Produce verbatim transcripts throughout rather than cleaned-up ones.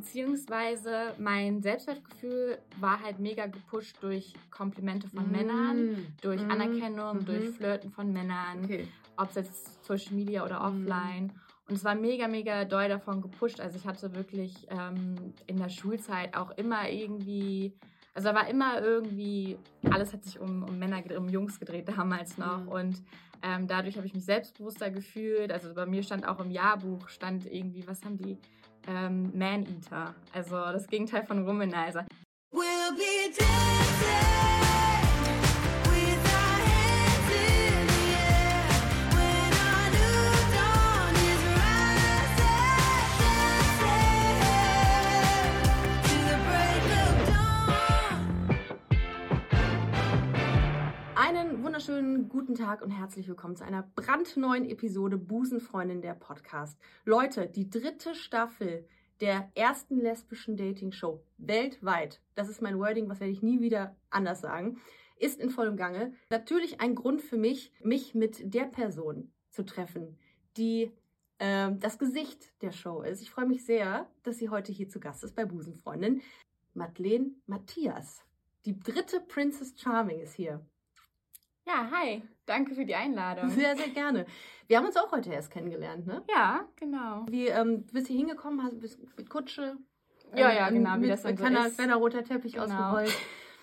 beziehungsweise mein Selbstwertgefühl war halt mega gepusht durch Komplimente von Mm. Männern, durch Mm. Anerkennung, Mhm. durch Flirten von Männern, Okay. ob es jetzt Social Media oder Mm. offline. Und es war mega, mega doll davon gepusht. Also ich hatte wirklich ähm, in der Schulzeit auch immer irgendwie, also da war immer irgendwie, alles hat sich um, um Männer, um Jungs gedreht damals noch. Mhm. Und ähm, dadurch habe ich mich selbstbewusster gefühlt. Also bei mir stand auch im Jahrbuch, stand irgendwie, was haben die? Ähm, Man-Eater. Also das Gegenteil von Womanizer. We'll be dancing with our hands in the air when our new dawn is rising, dancing to the break of dawn. Einen wunderschönen guten Tag und herzlich willkommen zu einer brandneuen Episode Busenfreundin, der Podcast. Leute, die dritte Staffel der ersten lesbischen Dating-Show weltweit, das ist mein Wording, was werde ich nie wieder anders sagen, ist in vollem Gange. Natürlich ein Grund für mich, mich mit der Person zu treffen, die äh, das Gesicht der Show ist. Ich freue mich sehr, dass sie heute hier zu Gast ist bei Busenfreundin. Madeleine Matthias, die dritte Princess Charming ist hier. Ja, hi. Danke für die Einladung. Sehr, sehr gerne. Wir haben uns auch heute erst kennengelernt, ne? Ja, genau. Wie, ähm, du bist hier hingekommen, hast bist mit Kutsche. Ja, ähm, ja, genau, wie mit, das dann mit so kleiner, ist. kleiner roter Teppich Genau. ausgerollt.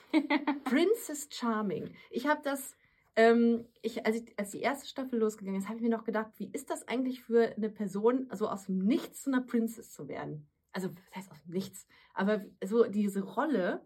Princess Charming. Ich habe das, ähm, ich, als, ich, als die erste Staffel losgegangen ist, habe ich mir noch gedacht, wie ist das eigentlich für eine Person, so aus dem Nichts zu einer Princess zu werden? Also, was heißt aus dem Nichts? Aber so diese Rolle,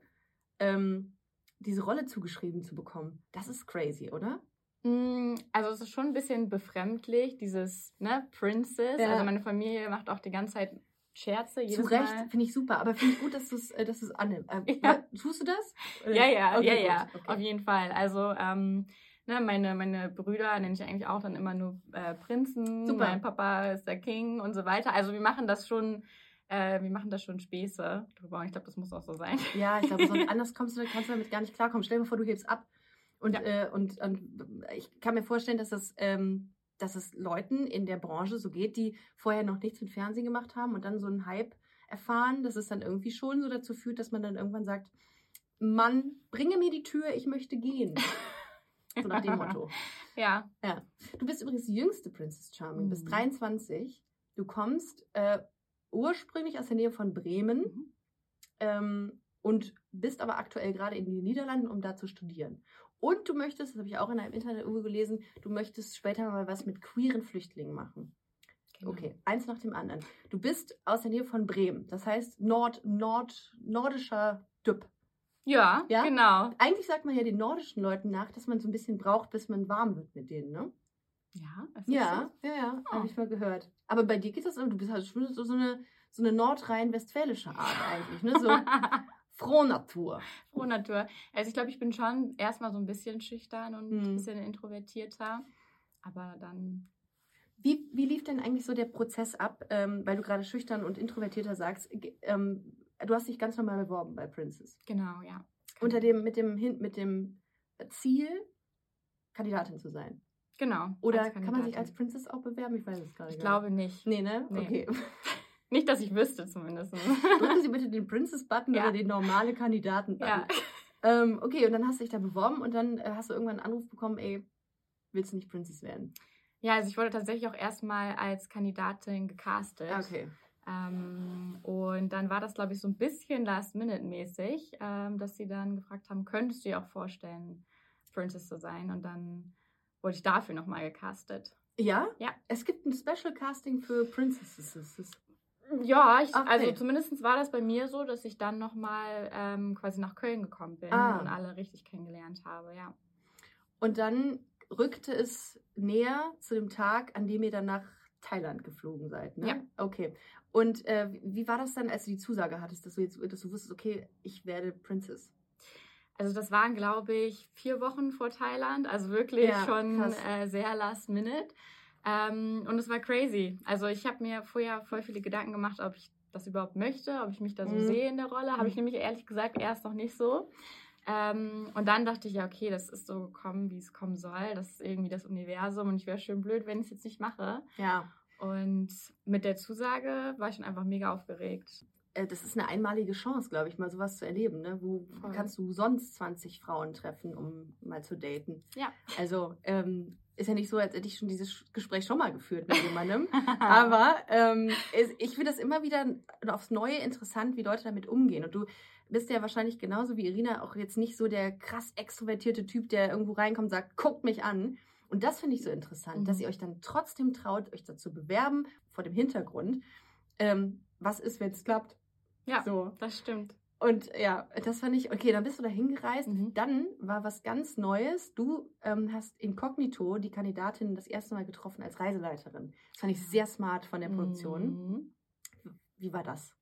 ähm, diese Rolle zugeschrieben zu bekommen, das ist crazy, oder? Mm, Also es ist schon ein bisschen befremdlich, dieses, ne, Princess. Ja. Also meine Familie macht auch die ganze Zeit Scherze. Zu Jedes Recht, Mal. finde ich super, aber finde ich gut, dass du es äh, dass du's annimmst. Äh, Ja. Tust du das? Ja, ja, Okay, ja, gut, ja, okay. auf jeden Fall. Also, ähm, ne, meine, meine Brüder nenne ich eigentlich auch dann immer nur äh, Prinzen. Super. Mein Papa ist der King und so weiter. Also wir machen das schon, äh, wir machen das schon Späße drüber. Und ich glaube, das muss auch so sein. Ja, ich glaube, sonst anders kommst du, kannst du damit gar nicht klarkommen. Stell dir mal vor, du hebst ab. Und, Ja. äh, und, und ich kann mir vorstellen, dass es, ähm, dass es Leuten in der Branche so geht, die vorher noch nichts mit Fernsehen gemacht haben und dann so einen Hype erfahren, dass es dann irgendwie schon so dazu führt, dass man dann irgendwann sagt, Mann, bringe mir die Tür, ich möchte gehen. So nach dem Motto. Ja. Ja. Du bist übrigens die jüngste Princess Charming, Mhm. bist dreiundzwanzig. Du kommst äh, ursprünglich aus der Nähe von Bremen Mhm. ähm, und bist aber aktuell gerade in den Niederlanden, um da zu studieren. Und du möchtest, das habe ich auch in einem Internet irgendwo gelesen, du möchtest später mal was mit queeren Flüchtlingen machen. Genau. Okay, eins nach dem anderen. Du bist aus der Nähe von Bremen, das heißt Nord, Nord, nordischer Typ. Ja, Ja? genau. Eigentlich sagt man ja den nordischen Leuten nach, dass man so ein bisschen braucht, bis man warm wird mit denen, ne? Ja, es ist Ja, ja, ja, Oh. habe ich mal gehört. Aber bei dir geht das, du bist halt schon so, so eine, so eine nordrhein-westfälische Art eigentlich, ne? So Frohnatur. Frohe Natur. Also ich glaube, ich bin schon erstmal so ein bisschen schüchtern und Mhm. ein bisschen introvertierter. Aber dann, Wie, wie lief denn eigentlich so der Prozess ab, ähm, weil du gerade schüchtern und introvertierter sagst, ge- ähm, du hast dich ganz normal beworben bei Princess. genau, ja. Unter dem, mit dem, Hin- mit dem Ziel, Kandidatin zu sein. Genau. Oder als kann man sich Kandidatin. als Princess auch bewerben? Ich weiß es gar nicht. Ich glaube nicht. Nee, ne? Nee. Okay. Nicht, dass ich wüsste zumindest. Drücken Sie bitte den Princess-Button Ja. oder den normale Kandidaten-Button. Ja. Ähm, okay, und dann hast du dich da beworben und dann äh, hast du irgendwann einen Anruf bekommen, ey, willst du nicht Princess werden? Ja, also ich wurde tatsächlich auch erstmal als Kandidatin gecastet. Okay. Ähm, und dann war das, glaube ich, so ein bisschen Last-Minute-mäßig, ähm, dass sie dann gefragt haben, könntest du dir auch vorstellen, Princess zu sein? Und dann wurde ich dafür nochmal gecastet. Ja? Ja. Es gibt ein Special Casting für Princesses. Ja, ich, Okay. also zumindest war das bei mir so, dass ich dann nochmal ähm, quasi nach Köln gekommen bin Ah. und alle richtig kennengelernt habe, ja. Und dann rückte es näher zu dem Tag, an dem ihr dann nach Thailand geflogen seid, ne? Ja. Okay. Und äh, wie war das dann, als du die Zusage hattest, dass du jetzt, dass du wusstest, okay, ich werde Princess? Also das waren, glaube ich, vier Wochen vor Thailand, also wirklich Ja, schon krass. äh, sehr last minute. Ähm, und es war crazy. Also ich habe mir vorher voll viele Gedanken gemacht, ob ich das überhaupt möchte, ob ich mich da so Mhm. sehe in der Rolle. Habe ich Mhm. nämlich ehrlich gesagt erst noch nicht so. Ähm, und dann dachte ich, ja, okay, das ist so gekommen, wie es kommen soll. Das ist irgendwie das Universum und ich wäre schön blöd, wenn ich es jetzt nicht mache. Ja. Und mit der Zusage war ich schon einfach mega aufgeregt. äh, das ist eine einmalige Chance, glaube ich, mal sowas zu erleben. Ne? Wo Voll. kannst du sonst zwanzig Frauen treffen, um mal zu daten? Ja. Also ähm, ist ja nicht so, als hätte ich schon dieses Gespräch schon mal geführt mit jemandem. Aber ähm, es, ich finde das immer wieder aufs Neue interessant, wie Leute damit umgehen. Und du bist ja wahrscheinlich genauso wie Irina auch jetzt nicht so der krass extrovertierte Typ, der irgendwo reinkommt und sagt, guckt mich an. Und das finde ich so interessant, Mhm. dass ihr euch dann trotzdem traut, euch dazu bewerben, vor dem Hintergrund. Ähm, was ist, wenn es klappt? Ja, So. das stimmt. Und ja, das fand ich, okay, dann bist du da hingereist. Mhm. Dann war was ganz Neues. Du ähm, hast inkognito die Kandidatin das erste Mal getroffen als Reiseleiterin. Das fand ich sehr smart von der Produktion. Mhm. Wie war das?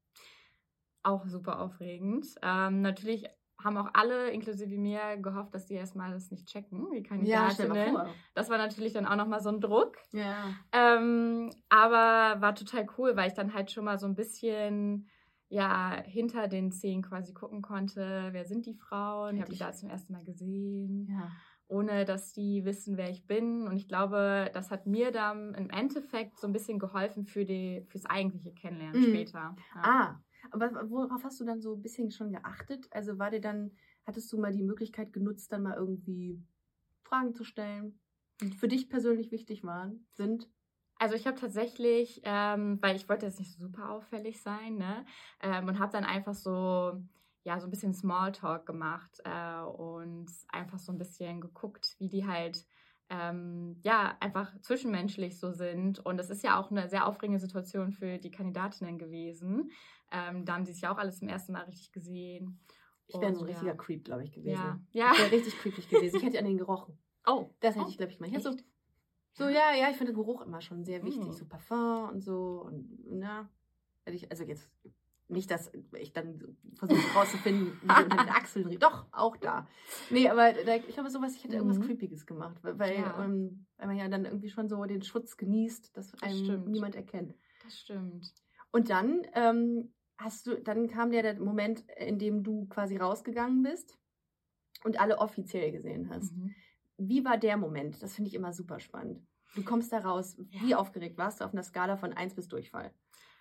Auch super aufregend. Ähm, natürlich haben auch alle, inklusive mir, gehofft, dass die erstmal das nicht checken, die Kandidatinnen. vor. Das war natürlich dann auch nochmal so ein Druck. Ja. Ähm, aber war total cool, weil ich dann halt schon mal so ein bisschen ja, hinter den Szenen quasi gucken konnte, wer sind die Frauen, ich habe die da zum ersten Mal gesehen, Ja. ohne dass die wissen, wer ich bin. Und ich glaube, das hat mir dann im Endeffekt so ein bisschen geholfen für die, fürs eigentliche Kennenlernen Mhm. später. Ja. Ah, aber worauf hast du dann so ein bisschen schon geachtet? Also war dir dann, hattest du mal die Möglichkeit genutzt, dann mal irgendwie Fragen zu stellen, die für dich persönlich wichtig waren, sind? Also ich habe tatsächlich, ähm, weil ich wollte jetzt nicht super auffällig sein, ne, ähm, und habe dann einfach so, ja, so ein bisschen Smalltalk gemacht äh, und einfach so ein bisschen geguckt, wie die halt, ähm, ja, einfach zwischenmenschlich so sind. Und es ist ja auch eine sehr aufregende Situation für die Kandidatinnen gewesen. Ähm, da haben sie sich ja auch alles zum ersten Mal richtig gesehen. Ich wäre so ein Und, richtiger ja. Creep, glaube ich, gewesen. Ja, ja. Ich wäre richtig creepig gewesen. Ich hätte an den gerochen. Oh, Das hätte Oh, ich, glaube ich, mal. Ich hätte so, echt? so, ja, ja, ich finde Geruch immer schon sehr wichtig. Mm. So Parfum und so. Und na, hätte ich, also jetzt nicht, dass ich dann versuche rauszufinden, wie sie unter den Achseln riecht. Doch, auch da. Nee, aber da, ich glaube, sowas, ich hätte irgendwas Mhm. Creepiges gemacht. Weil, weil, Ja. ähm, weil man ja dann irgendwie schon so den Schutz genießt, dass einem stimmt. niemand erkennt. Das stimmt. Und dann ähm, hast du, dann kam ja der Moment, in dem du quasi rausgegangen bist und alle offiziell gesehen hast. Mhm. Wie war der Moment? Das finde ich immer super spannend. Du kommst da raus. Wie aufgeregt warst du auf einer Skala von eins bis Durchfall?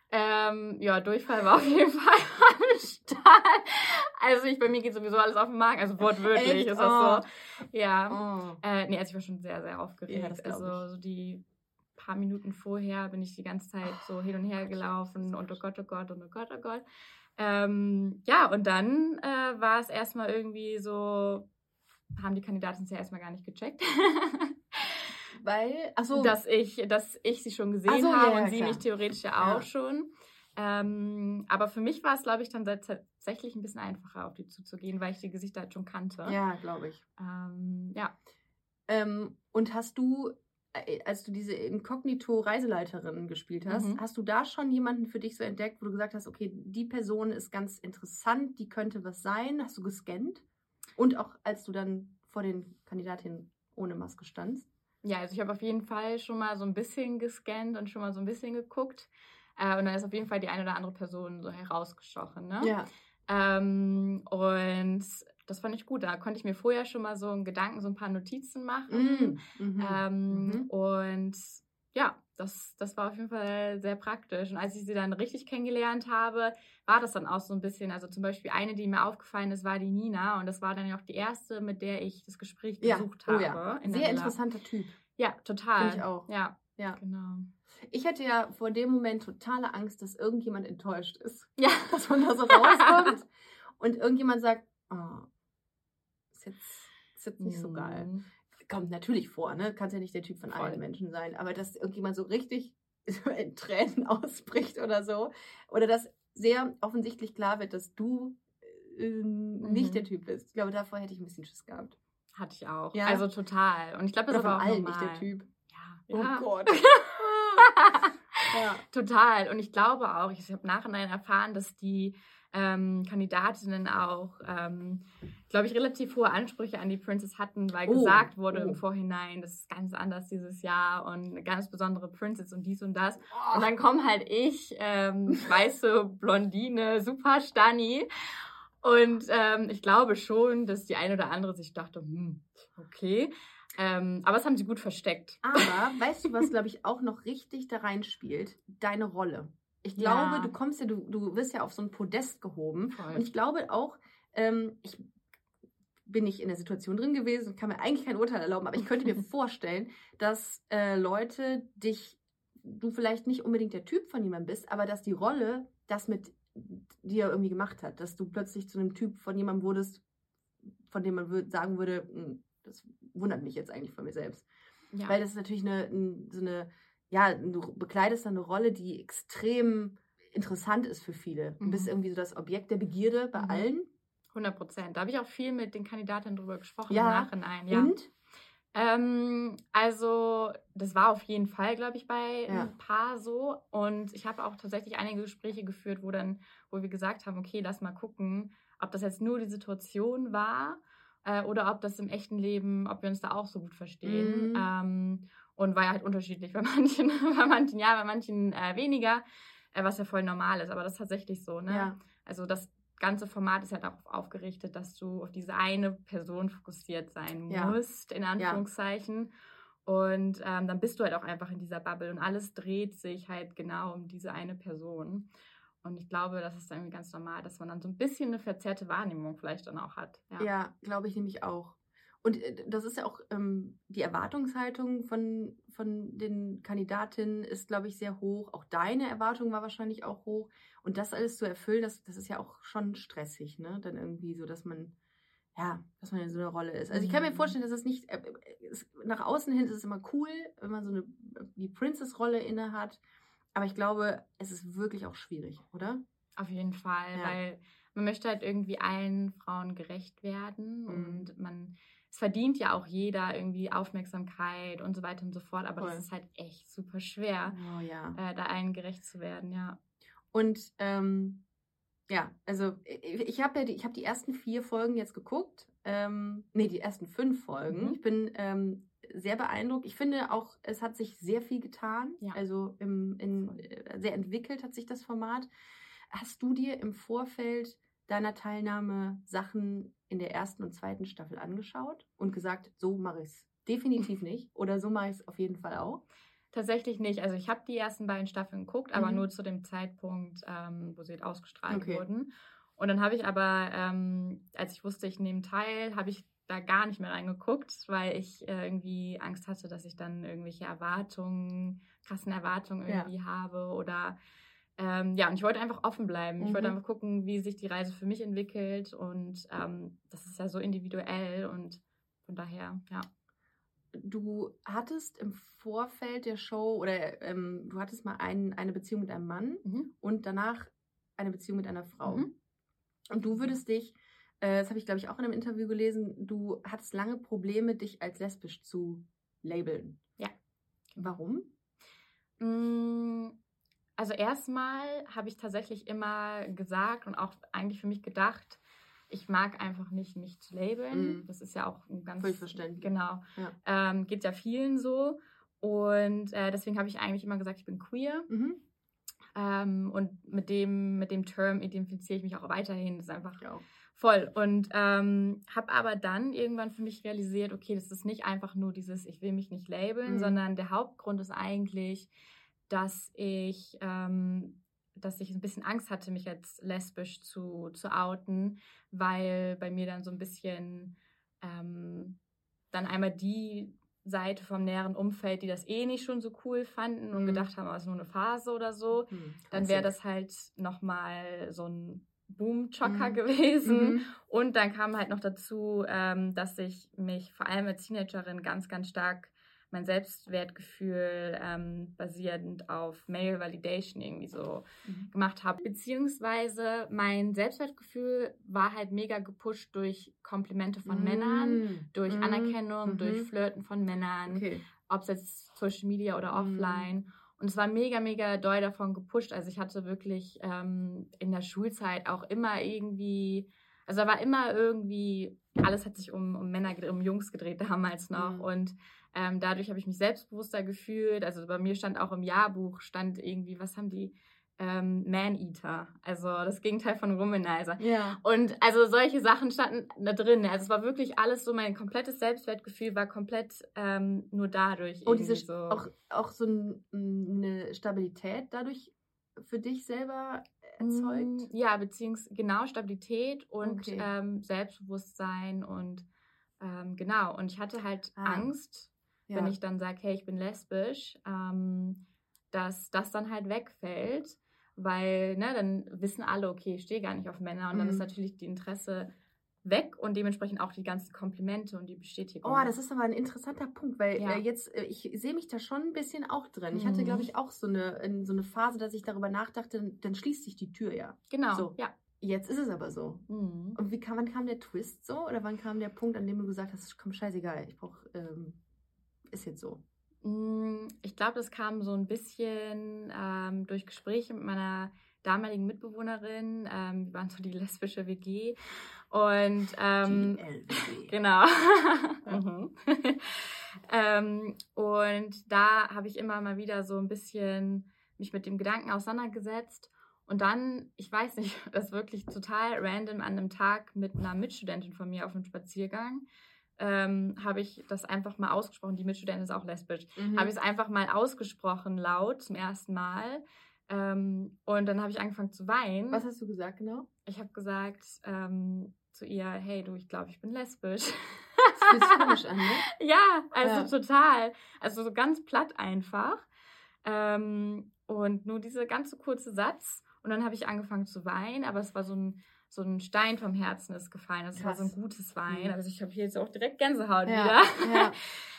Ähm, ja, Durchfall war auf jeden Fall am Start. Also ich, bei mir geht sowieso alles auf den Magen, also wortwörtlich Echt? ist das so. Ja. Oh. Äh, nee, also ich war schon sehr, sehr aufgeregt. Ja, das glaub also so die paar Minuten vorher bin ich die ganze Zeit so hin und her gelaufen und oh Gott, oh Gott und oh Gott, oh Gott. Ähm, ja, und dann äh, war es erstmal irgendwie so, haben die Kandidaten es ja erstmal gar nicht gecheckt. Weil, achso, dass ich, dass ich sie schon gesehen Ach so, ja, habe ja, und sie klar. mich theoretisch ja Ja. auch schon. Ähm, aber für mich war es, glaube ich, dann tatsächlich ein bisschen einfacher, auf die zuzugehen, weil ich die Gesichter halt schon kannte. ja, glaube ich. Ähm, ja. Ähm, und hast du, äh, als du diese Inkognito-Reiseleiterin gespielt hast, Mhm. hast du da schon jemanden für dich so entdeckt, wo du gesagt hast, okay, die Person ist ganz interessant, die könnte was sein? Hast du gescannt? Und auch als du dann vor den Kandidatinnen ohne Maske standst? Ja, also ich habe auf jeden Fall schon mal so ein bisschen gescannt und schon mal so ein bisschen geguckt. Äh, und dann ist auf jeden Fall die eine oder andere Person so herausgestochen. Ne? Ja. Ähm, und das fand ich gut. Da konnte ich mir vorher schon mal so einen Gedanken, so ein paar Notizen machen. Mm. Mhm. Ähm, Mhm. Und ja, das, das war auf jeden Fall sehr praktisch. Und als ich sie dann richtig kennengelernt habe, war das dann auch so ein bisschen, also zum Beispiel eine, die mir aufgefallen ist, war die Nina. Und das war dann ja auch die erste, mit der ich das Gespräch Ja. gesucht Oh habe. ja. in der Sehr Villa. interessanter Typ. Ja, total. Finde ich auch. Ja, Ja. genau. Ich hatte ja vor dem Moment totale Angst, dass irgendjemand enttäuscht ist. Ja. Dass man da so rauskommt und irgendjemand sagt, oh, ist jetzt, ist jetzt nicht so geil. Mhm. Kommt natürlich vor, ne? Kannst ja nicht der Typ von Voll. allen Menschen sein. Aber dass irgendjemand so richtig so in Tränen ausbricht oder so. Oder dass sehr offensichtlich klar wird, dass du äh, nicht Mhm. der Typ bist. Ich glaube, davor hätte ich ein bisschen Schiss gehabt. Hatte ich auch. Ja? Also total. Und ich glaube, das Oder ist von aber auch allen normal. nicht der Typ. Ja. Oh ja. Gott. Ja. Total. Und ich glaube auch, ich habe nachhinein erfahren, dass die ähm, Kandidatinnen auch, ähm, glaube ich, relativ hohe Ansprüche an die Princess hatten, weil Oh, gesagt wurde oh. im Vorhinein, das ist ganz anders dieses Jahr und eine ganz besondere Princess und dies und das. Und dann komme halt ich, ähm, weiße Blondine, super Stani. Und ähm, ich glaube schon, dass die eine oder andere sich dachte, hm, okay. Ähm, aber das haben sie gut versteckt. Aber weißt du, was, glaube ich, auch noch richtig da reinspielt? Deine Rolle. Ich glaube, Ja. du kommst ja, du, du wirst ja auf so ein Podest gehoben. Voll. Und ich glaube auch, ähm, ich bin nicht in der Situation drin gewesen und kann mir eigentlich kein Urteil erlauben, aber ich könnte mir vorstellen, dass äh, Leute dich, du vielleicht nicht unbedingt der Typ von jemandem bist, aber dass die Rolle das mit dir irgendwie gemacht hat, dass du plötzlich zu einem Typ von jemandem wurdest, von dem man würd, sagen würde, "Hm, das wundert mich jetzt eigentlich von mir selbst." Ja. Weil das ist natürlich eine, ein- so eine, ja, du bekleidest dann eine Rolle, die extrem interessant ist für viele. Du Mhm. bist irgendwie so das Objekt der Begierde bei Mhm. allen. hundert Prozent. Da habe ich auch viel mit den Kandidatinnen drüber gesprochen Ja. im Nachhinein. Ja. Und? Ähm, also, das war auf jeden Fall, glaube ich, bei Ja. ein paar so. Und ich habe auch tatsächlich einige Gespräche geführt, wo dann, wo wir gesagt haben, okay, lass mal gucken, ob das jetzt nur die Situation war äh, oder ob das im echten Leben, ob wir uns da auch so gut verstehen. Mhm. Ähm, und war ja halt unterschiedlich. Bei manchen, bei manchen ja, bei manchen äh, weniger, äh, was ja voll normal ist. Aber das ist tatsächlich so, ne? Ja. Also das ganze Format ist ja darauf aufgerichtet, dass du auf diese eine Person fokussiert sein Ja. musst, in Anführungszeichen. Und ähm, dann bist du halt auch einfach in dieser Bubble und alles dreht sich halt genau um diese eine Person. Und ich glaube, das ist irgendwie ganz normal, dass man dann so ein bisschen eine verzerrte Wahrnehmung vielleicht dann auch hat. Ja. Ja, glaube ich nämlich auch. Und äh, das ist ja auch, ähm, die Erwartungshaltung von, von den Kandidatinnen ist, glaube ich, sehr hoch. Auch deine Erwartung war wahrscheinlich auch hoch. Und das alles zu erfüllen, das, das ist ja auch schon stressig, ne? Dann irgendwie so, dass man, ja, dass man in so einer Rolle ist. Also ich kann mir Mhm. vorstellen, dass es nicht, äh, es, nach außen hin ist es immer cool, wenn man so eine, die Princess-Rolle inne hat. Aber ich glaube, es ist wirklich auch schwierig, oder? Auf jeden Fall, Ja. weil man möchte halt irgendwie allen Frauen gerecht werden Mhm. und man, es verdient ja auch jeder irgendwie Aufmerksamkeit und so weiter und so fort, aber Voll. das ist halt echt super schwer, Oh ja. äh, da allen gerecht zu werden, ja. Und ähm, ja, also ich, ich habe ja die, ich habe die ersten vier Folgen jetzt geguckt. Ähm, nee, die ersten fünf Folgen. Mhm. Ich bin ähm, sehr beeindruckt. Ich finde auch, es hat sich sehr viel getan. Ja. Also im, in, äh, sehr entwickelt hat sich das Format. Hast du dir im Vorfeld deiner Teilnahme Sachen in der ersten und zweiten Staffel angeschaut und gesagt, so mache ich es definitiv nicht oder so mache ich es auf jeden Fall auch? Tatsächlich nicht. Also ich habe die ersten beiden Staffeln geguckt, aber Mhm. nur zu dem Zeitpunkt, ähm, wo sie halt ausgestrahlt Okay. wurden. Und dann habe ich aber, ähm, als ich wusste, ich nehme teil, habe ich da gar nicht mehr reingeguckt, weil ich äh, irgendwie Angst hatte, dass ich dann irgendwelche Erwartungen, krassen Erwartungen Ja. irgendwie habe oder ähm, ja, und ich wollte einfach offen bleiben. Ich wollte Mhm. einfach gucken, wie sich die Reise für mich entwickelt und ähm, das ist ja so individuell und von daher, ja. Du hattest im Vorfeld der Show oder ähm, du hattest mal ein, eine Beziehung mit einem Mann Mhm. und danach eine Beziehung mit einer Frau. Mhm. Und du würdest dich, äh, das habe ich glaube ich auch in einem Interview gelesen, du hattest lange Probleme, dich als lesbisch zu labeln. Ja. Warum? Mm, Also erstmal habe ich tatsächlich immer gesagt und auch eigentlich für mich gedacht, ich mag einfach nicht, mich zu labeln. Mhm. Das ist ja auch ein ganz... Völlig verständlich. Genau. Ja. Ähm, geht ja vielen so. Und äh, deswegen habe ich eigentlich immer gesagt, ich bin queer. Mhm. Ähm, und mit dem, mit dem Term identifiziere ich mich auch weiterhin. Das ist einfach Ich auch. voll. Und ähm, habe aber dann irgendwann für mich realisiert, okay, das ist nicht einfach nur dieses, ich will mich nicht labeln, Mhm. sondern der Hauptgrund ist eigentlich, dass ich, ähm, dass ich ein bisschen Angst hatte, mich als lesbisch zu, zu outen, weil bei mir dann so ein bisschen ähm, dann einmal die Seite vom näheren Umfeld, die das eh nicht schon so cool fanden und Mhm. gedacht haben, es ist nur eine Phase oder so, Hm, dann wäre Classic. das halt nochmal so ein Boom-Chocker Mhm. gewesen. Mhm. Und dann kam halt noch dazu, ähm, dass ich mich vor allem als Teenagerin ganz, ganz stark mein Selbstwertgefühl ähm, basierend auf Male Validation irgendwie so Mhm. gemacht habe. Beziehungsweise mein Selbstwertgefühl war halt mega gepusht durch Komplimente von Männern, Mhm. durch Mhm. Anerkennung, Mhm. durch Flirten von Männern, Okay. ob es jetzt Social Media oder Mhm. offline. Und es war mega, mega doll davon gepusht. Also ich hatte wirklich ähm, in der Schulzeit auch immer irgendwie, also da war immer irgendwie, alles hat sich um, um Männer, gedreht, um Jungs gedreht damals noch. Mhm. Und ähm, dadurch habe ich mich selbstbewusster gefühlt. Also bei mir stand auch im Jahrbuch, stand irgendwie, was haben die? Ähm, Man-Eater. Also das Gegenteil von Womanizer. Ja. Und also solche Sachen standen da drin. Also es war wirklich alles so, mein komplettes Selbstwertgefühl war komplett ähm, nur dadurch. Oh, diese irgendwie so. auch, auch so ein, eine Stabilität dadurch für dich selber erzeugt? Mm, Ja, beziehungsweise genau Stabilität und Okay. ähm, Selbstbewusstsein und ähm, genau. Und ich hatte halt Ah, Angst, Ja. wenn ich dann sage, hey, ich bin lesbisch, ähm, dass das dann halt wegfällt, weil ne, dann wissen alle, okay, ich stehe gar nicht auf Männer und dann ist Mhm. natürlich die Interesse weg und dementsprechend auch die ganzen Komplimente und die Bestätigung. Oh, das ist aber ein interessanter Punkt, weil Ja. äh, jetzt, äh, ich sehe mich da schon ein bisschen auch drin. Ich hatte, Mhm. glaube ich, auch so eine, in, so eine Phase, dass ich darüber nachdachte, dann, dann schließt sich die Tür ja. Genau, So. ja. Jetzt ist es aber so. Mhm. Und wie kam, wann kam der Twist so? Oder wann kam der Punkt, an dem du gesagt hast, komm, scheißegal, ich brauch, ähm, ist jetzt so. Mm, Ich glaube, das kam so ein bisschen ähm, durch Gespräche mit meiner damaligen Mitbewohnerin. Ähm, wir waren so die lesbische W G. Und ähm, Die L W G. genau. Mhm. ähm, und da habe ich immer mal wieder so ein bisschen mich mit dem Gedanken auseinandergesetzt. Und dann, ich weiß nicht, das ist wirklich total random an einem Tag mit einer Mitstudentin von mir auf einem Spaziergang, ähm, habe ich das einfach mal ausgesprochen. Die Mitstudentin ist auch lesbisch. Mhm. Habe ich es einfach mal ausgesprochen, laut, zum ersten Mal. Ähm, und dann habe ich angefangen zu weinen. Was hast du gesagt genau? Ich habe gesagt ähm, zu ihr, hey du, ich glaube, ich bin lesbisch. Das fühlt sich komisch an, ne? Ja, also Ja. total. Also so ganz platt einfach. Ähm, und nur dieser ganze kurze Satz. Und dann habe ich angefangen zu weinen, aber es war so ein, so ein Stein vom Herzen ist gefallen. Also es war so ein Krass. gutes Weinen. Mhm. Also ich habe hier jetzt auch direkt Gänsehaut Ja, wieder. ja.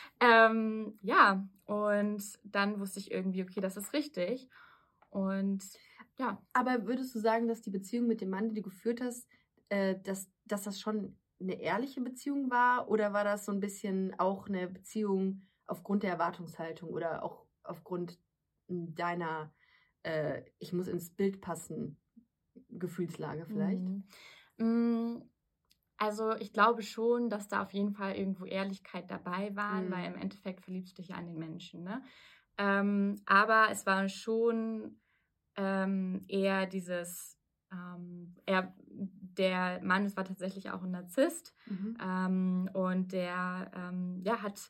ähm, ja, und dann wusste ich irgendwie, okay, das ist richtig. Und ja, Aber würdest du sagen, dass die Beziehung mit dem Mann, die du geführt hast, äh, dass, dass das schon eine ehrliche Beziehung war? Oder war das so ein bisschen auch eine Beziehung aufgrund der Erwartungshaltung oder auch aufgrund m, deiner, äh, ich muss ins Bild passen, Gefühlslage vielleicht? Mhm. Mm, Also ich glaube schon, dass da auf jeden Fall irgendwo Ehrlichkeit dabei war, Mhm. weil im Endeffekt verliebst du dich ja an den Menschen. Ne? Ähm, aber es war schon ähm, eher dieses, ähm, er, der Mann, es war tatsächlich auch ein Narzisst Mhm. ähm, und der ähm, ja, hat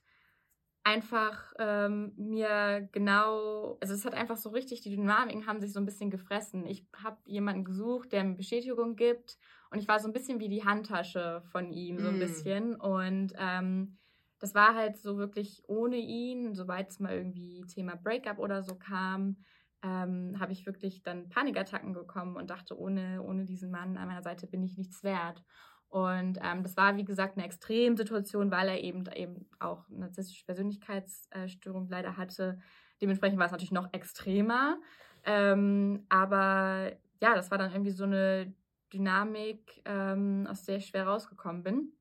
einfach ähm, mir genau, also es hat einfach so richtig, die Dynamiken haben sich so ein bisschen gefressen. Ich habe jemanden gesucht, der mir Bestätigung gibt und ich war so ein bisschen wie die Handtasche von ihm, so ein Mm. bisschen. Und ähm, das war halt so wirklich ohne ihn, sobald es mal irgendwie Thema Breakup oder so kam, ähm, habe ich wirklich dann Panikattacken bekommen und dachte, ohne, ohne diesen Mann an meiner Seite bin ich nichts wert. Und ähm, das war, wie gesagt, eine Extremsituation, weil er eben, eben auch eine narzisstische Persönlichkeitsstörung leider hatte. Dementsprechend war es natürlich noch extremer. Ähm, aber ja, das war dann irgendwie so eine Dynamik, ähm, aus der ich schwer rausgekommen bin.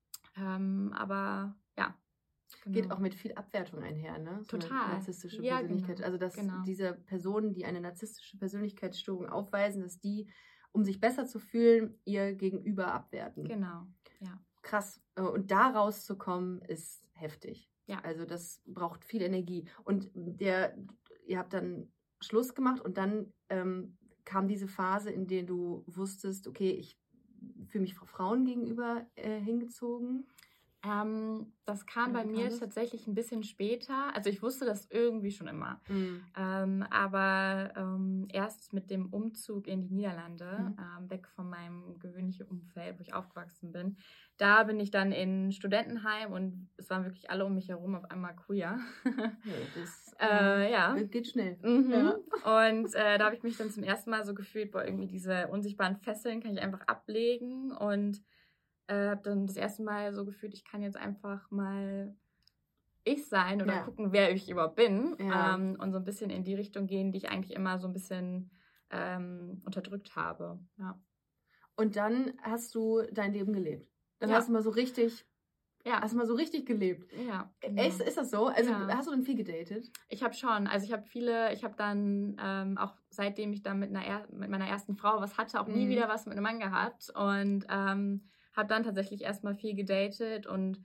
Ähm, aber ja. Genau. Geht auch mit viel Abwertung einher, ne? So Total. eine narzisstische Ja, Persönlichkeit. genau. Also, dass Genau. diese Personen, die eine narzisstische Persönlichkeitsstörung aufweisen, dass die, um sich besser zu fühlen, ihr Gegenüber abwerten. Genau, ja. Krass. Äh, Und da rauszukommen, ist heftig. Ja. Also, das braucht viel Energie. Und der, ihr habt dann Schluss gemacht und dann ähm, kam diese Phase, in der du wusstest, okay, ich fühle mich Frauen gegenüber äh, hingezogen. Ähm, das kam Oder bei wie mir kam das? tatsächlich ein bisschen später. Also ich wusste das irgendwie schon immer. Mhm. Ähm, aber ähm, erst mit dem Umzug in die Niederlande, Mhm. ähm, weg von meinem gewöhnlichen Umfeld, wo ich aufgewachsen bin, da bin ich dann in Studentenheim und es waren wirklich alle um mich herum auf einmal queer. Ja, das Äh, ja. geht schnell. Mhm. Ja. Und äh, da habe ich mich dann zum ersten Mal so gefühlt, boah, irgendwie diese unsichtbaren Fesseln kann ich einfach ablegen und äh, habe dann das erste Mal so gefühlt, ich kann jetzt einfach mal ich sein oder Ja. gucken, wer ich überhaupt bin Ja. ähm, und so ein bisschen in die Richtung gehen, die ich eigentlich immer so ein bisschen ähm, unterdrückt habe. Ja. Und dann hast du dein Leben gelebt. Dann Ja. hast du mal so richtig, Ja. hast du mal so richtig gelebt. Ja, genau. Ist, ist das so? Also Ja. hast du dann viel gedatet? Ich habe schon, also ich habe viele, ich habe dann ähm, auch seitdem ich dann mit, einer er mit meiner ersten Frau was hatte, auch nie Mhm. wieder was mit einem Mann gehabt und ähm, habe dann tatsächlich erstmal viel gedatet und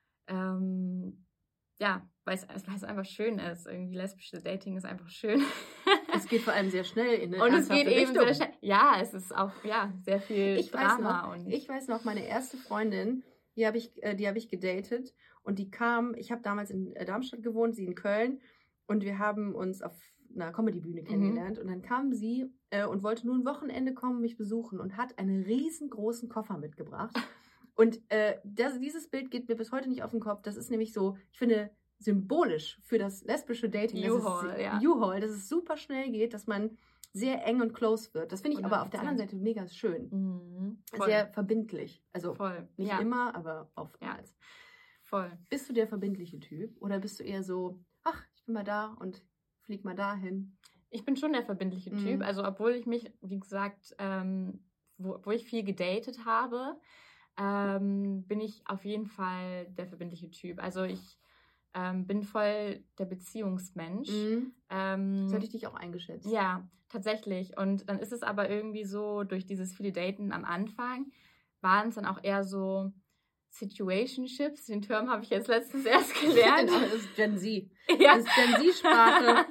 ähm, ja, weil es, weil es einfach schön ist. Irgendwie lesbisches Dating ist einfach schön. Es geht vor allem sehr schnell in eine und es ernsthafte geht eben Richtung. sehr schnell. Ja, es ist auch ja, sehr viel Ich weiß Drama. noch, und ich weiß noch, meine erste Freundin, die habe ich, äh, die habe ich gedatet und die kam, ich habe damals in äh, Darmstadt gewohnt, sie in Köln und wir haben uns auf einer Comedy-Bühne kennengelernt und dann kam sie äh, und wollte nur ein Wochenende kommen, mich besuchen und hat einen riesengroßen Koffer mitgebracht. Und äh, das, dieses Bild geht mir bis heute nicht auf den Kopf. Das ist nämlich so, ich finde, symbolisch für das lesbische Dating. dass U-Haul, es, ja. U-Haul, dass es super schnell geht, dass man sehr eng und close wird. Das finde ich aber auf der anderen Seite mega schön. Mhm. Voll. Sehr verbindlich. Also Voll. nicht ja. immer, aber oftmals. Voll. Bist du der verbindliche Typ oder bist du eher so, ach, ich bin mal da und flieg mal dahin? Ich bin schon der verbindliche Mhm. Typ. Also obwohl ich mich, wie gesagt, ähm, wo, wo ich viel gedatet habe, ähm, bin ich auf jeden Fall der verbindliche Typ. Also ich ähm, bin voll der Beziehungsmensch. Mhm. Ähm, So hätte ich dich auch eingeschätzt. Ja, tatsächlich. Und dann ist es aber irgendwie so, durch dieses viele Daten am Anfang, waren es dann auch eher so Situationships. Den Term habe ich jetzt letztens erst gelernt. Genau, das ist Gen Z. Ja. Das ist Gen Z-Sprache.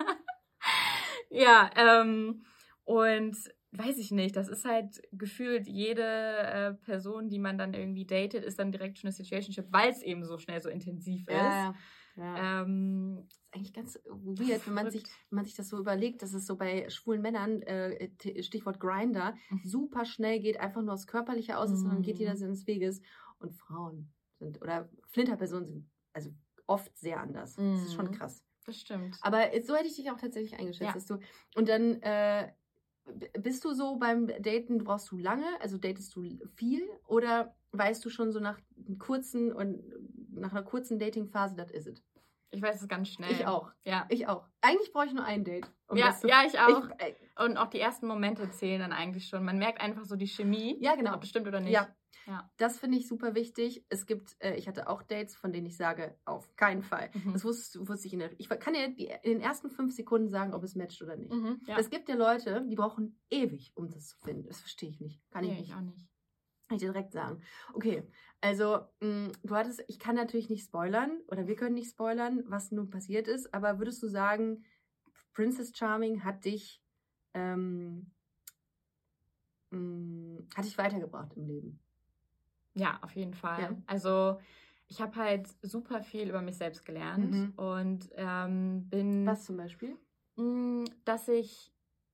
Ja, ähm, und weiß ich nicht, das ist halt gefühlt, jede äh, Person, die man dann irgendwie datet, ist dann direkt schon eine Situationship, weil es eben so schnell so intensiv ist. Ja, ja. Ähm, Das ist eigentlich ganz weird, wenn man, sich, verrückt. wenn man sich das so überlegt, dass es so bei schwulen Männern, äh, t- Stichwort Grindr, super schnell geht, einfach nur aufs Körperliche aus ist und dann geht jeder seines Weges. Und Frauen sind, oder Flinterpersonen sind also oft sehr anders. Das ist schon Mhm. krass. das stimmt. Aber so hätte ich dich auch tatsächlich eingeschätzt. Ja. Dass du, und dann äh, b- bist du so beim Daten, brauchst du lange, also datest du viel oder weißt du schon so nach einem kurzen und nach einer kurzen Datingphase, das ist es? Ich weiß es ganz schnell. Ich auch. Ja. Ich auch. Eigentlich brauche ich nur ein Date. um Ja, das zu- ja, ich auch. Ich, äh, Und auch die ersten Momente zählen dann eigentlich schon. Man merkt einfach so die Chemie, ja, genau. ob das stimmt oder nicht. Ja. Ja. Das finde ich super wichtig. Es gibt, äh, ich hatte auch Dates, von denen ich sage, auf keinen Fall. Mhm. Das wusste, wusste ich in der. Ich kann dir die, in den ersten fünf Sekunden sagen, ob es matcht oder nicht. Mhm. Ja. Es gibt ja Leute, die brauchen ewig, um das zu finden. Das verstehe ich nicht. Kann ich nee, nicht. ich auch nicht. Kann ich dir direkt sagen. Okay, also mh, du hattest, ich kann natürlich nicht spoilern oder wir können nicht spoilern, was nun passiert ist, aber würdest du sagen, Princess Charming hat dich, ähm, mh, hat dich weitergebracht im Leben? Ja, auf jeden Fall. Ja. Also ich habe halt super viel über mich selbst gelernt Mhm. und ähm, bin, Was zum Beispiel? mh, dass ich,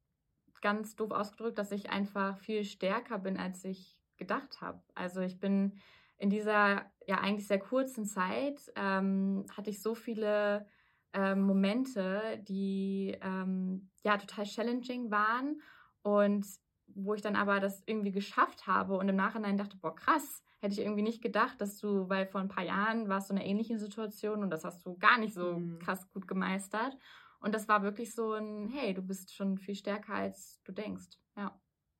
ganz doof ausgedrückt, dass ich einfach viel stärker bin, als ich gedacht habe. Also ich bin in dieser ja eigentlich sehr kurzen Zeit, ähm, hatte ich so viele ähm, Momente, die ähm, ja total challenging waren und wo ich dann aber das irgendwie geschafft habe und im Nachhinein dachte, boah krass, hätte ich irgendwie nicht gedacht, dass du, weil vor ein paar Jahren warst du in einer ähnlichen Situation und das hast du gar nicht so Mhm. krass gut gemeistert. Und das war wirklich so ein, hey, du bist schon viel stärker, als du denkst. Ja.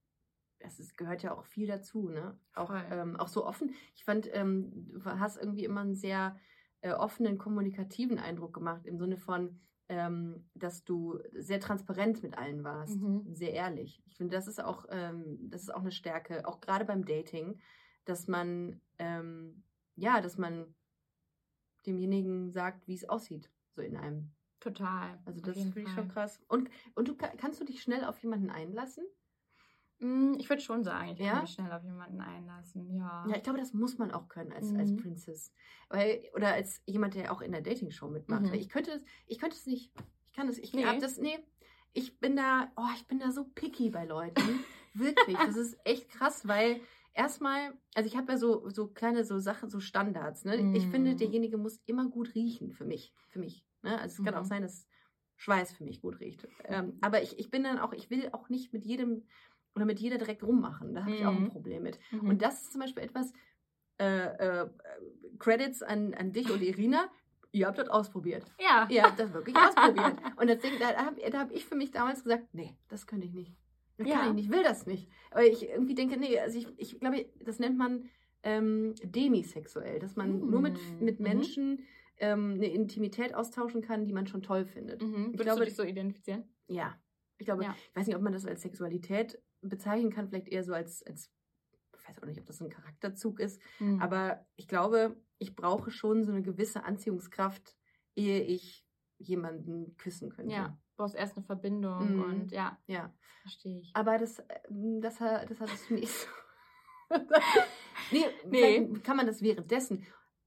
Es ist, gehört ja auch viel dazu, ne? Auch, Voll. ähm, auch so offen. Ich fand, ähm, du hast irgendwie immer einen sehr äh, offenen, kommunikativen Eindruck gemacht, im Sinne von, ähm, dass du sehr transparent mit allen warst, Mhm. sehr ehrlich. Ich finde, das ist auch, ähm, das ist auch eine Stärke, auch gerade beim Dating, dass man, ähm, ja, dass man demjenigen sagt, wie es aussieht, so in einem. Total. Also auf das jeden finde ich Fall. schon krass. Und, und du ka- kannst du dich schnell auf jemanden einlassen? Mm, Ich würde schon sagen, ich Ja? kann mich schnell auf jemanden einlassen. Ja. Ja, ich glaube, das muss man auch können als, als Mhm. Princess. Weil, oder als jemand, der auch in der Dating-Show mitmacht. Mhm. Weil Ich könnte es, ich könnte es nicht. Ich kann es, ich Nee. hab das, nee. Ich bin da, oh, ich bin da so picky bei Leuten. Wirklich. Das ist echt krass, weil erstmal, also ich habe ja so, so kleine so Sachen, so Standards. Ne? Ich Mhm. finde, derjenige muss immer gut riechen für mich. Für mich. Ne? Also es kann Mhm. auch sein, dass Schweiß für mich gut riecht. Ähm, aber ich, ich bin dann auch, ich will auch nicht mit jedem oder mit jeder direkt rummachen. Da habe ich auch ein Mhm. Problem mit. Mhm. Und das ist zum Beispiel etwas, äh, äh, Credits an, an dich und Irina. Ihr habt das ausprobiert. ja. Ihr habt das wirklich ausprobiert. Und deswegen, da habe da hab ich für mich damals gesagt, nee, das könnte ich nicht. Das Ja. kann ich nicht, will das nicht. Aber ich irgendwie denke, nee, also ich, ich glaube, das nennt man ähm, demisexuell, dass man Mm. nur mit, mit Mhm. Menschen ähm, eine Intimität austauschen kann, die man schon toll findet. Mhm. Würdest glaube- du dich so identifizieren? Ja, ich glaube, Ja. ich weiß nicht, ob man das als Sexualität bezeichnen kann, vielleicht eher so als, als ich weiß auch nicht, ob das so ein Charakterzug ist, Mhm. aber ich glaube, ich brauche schon so eine gewisse Anziehungskraft, ehe ich jemanden küssen könnte. Ja, du brauchst erst eine Verbindung Mhm. und ja, Ja. verstehe ich. Aber das, ähm, das, ha- das hattest du nicht so. nee, Nee. vielleicht kann man das währenddessen.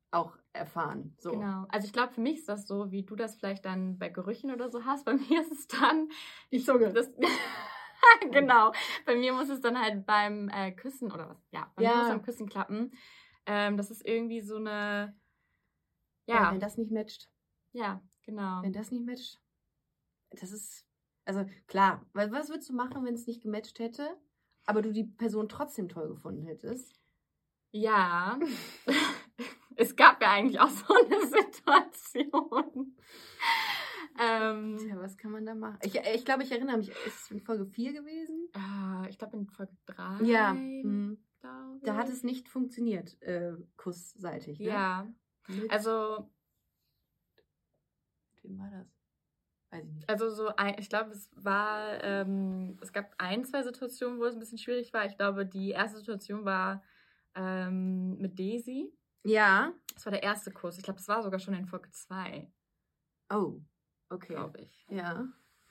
auch erfahren. So. Genau. Also ich glaube, für mich ist das so, wie du das vielleicht dann bei Gerüchen oder so hast. Bei mir ist es dann... Die Zunge. Das, genau. Bei mir muss es dann halt beim äh, Küssen oder was? Ja, bei Ja. mir muss es beim Küssen klappen. Ähm, das ist irgendwie so eine... Ja, Ja, wenn das nicht matcht. ja, genau. Wenn das nicht matcht, das ist, also klar, weil was würdest du machen, wenn es nicht gematcht hätte, aber du die Person trotzdem toll gefunden hättest? Ja, es gab ja eigentlich auch so eine Situation. ähm, Tja, was kann man da machen? Ich, ich glaube, ich erinnere mich, ist es in Folge vier gewesen? äh, ich glaube in Folge drei. Ja. Mhm. glaub Da hat ich. es nicht funktioniert, äh, kussseitig. Ne? Ja, Mit, also, mit wem war das? Weiß ich nicht. also so ein, ich glaube, es war, ähm, es gab ein, zwei Situationen, wo es ein bisschen schwierig war. Ich glaube, die erste Situation war ähm, mit Daisy. Ja. Das war der erste Kuss. Ich glaube, das war sogar schon in Folge zwei, Oh, okay. glaube ich. Ja.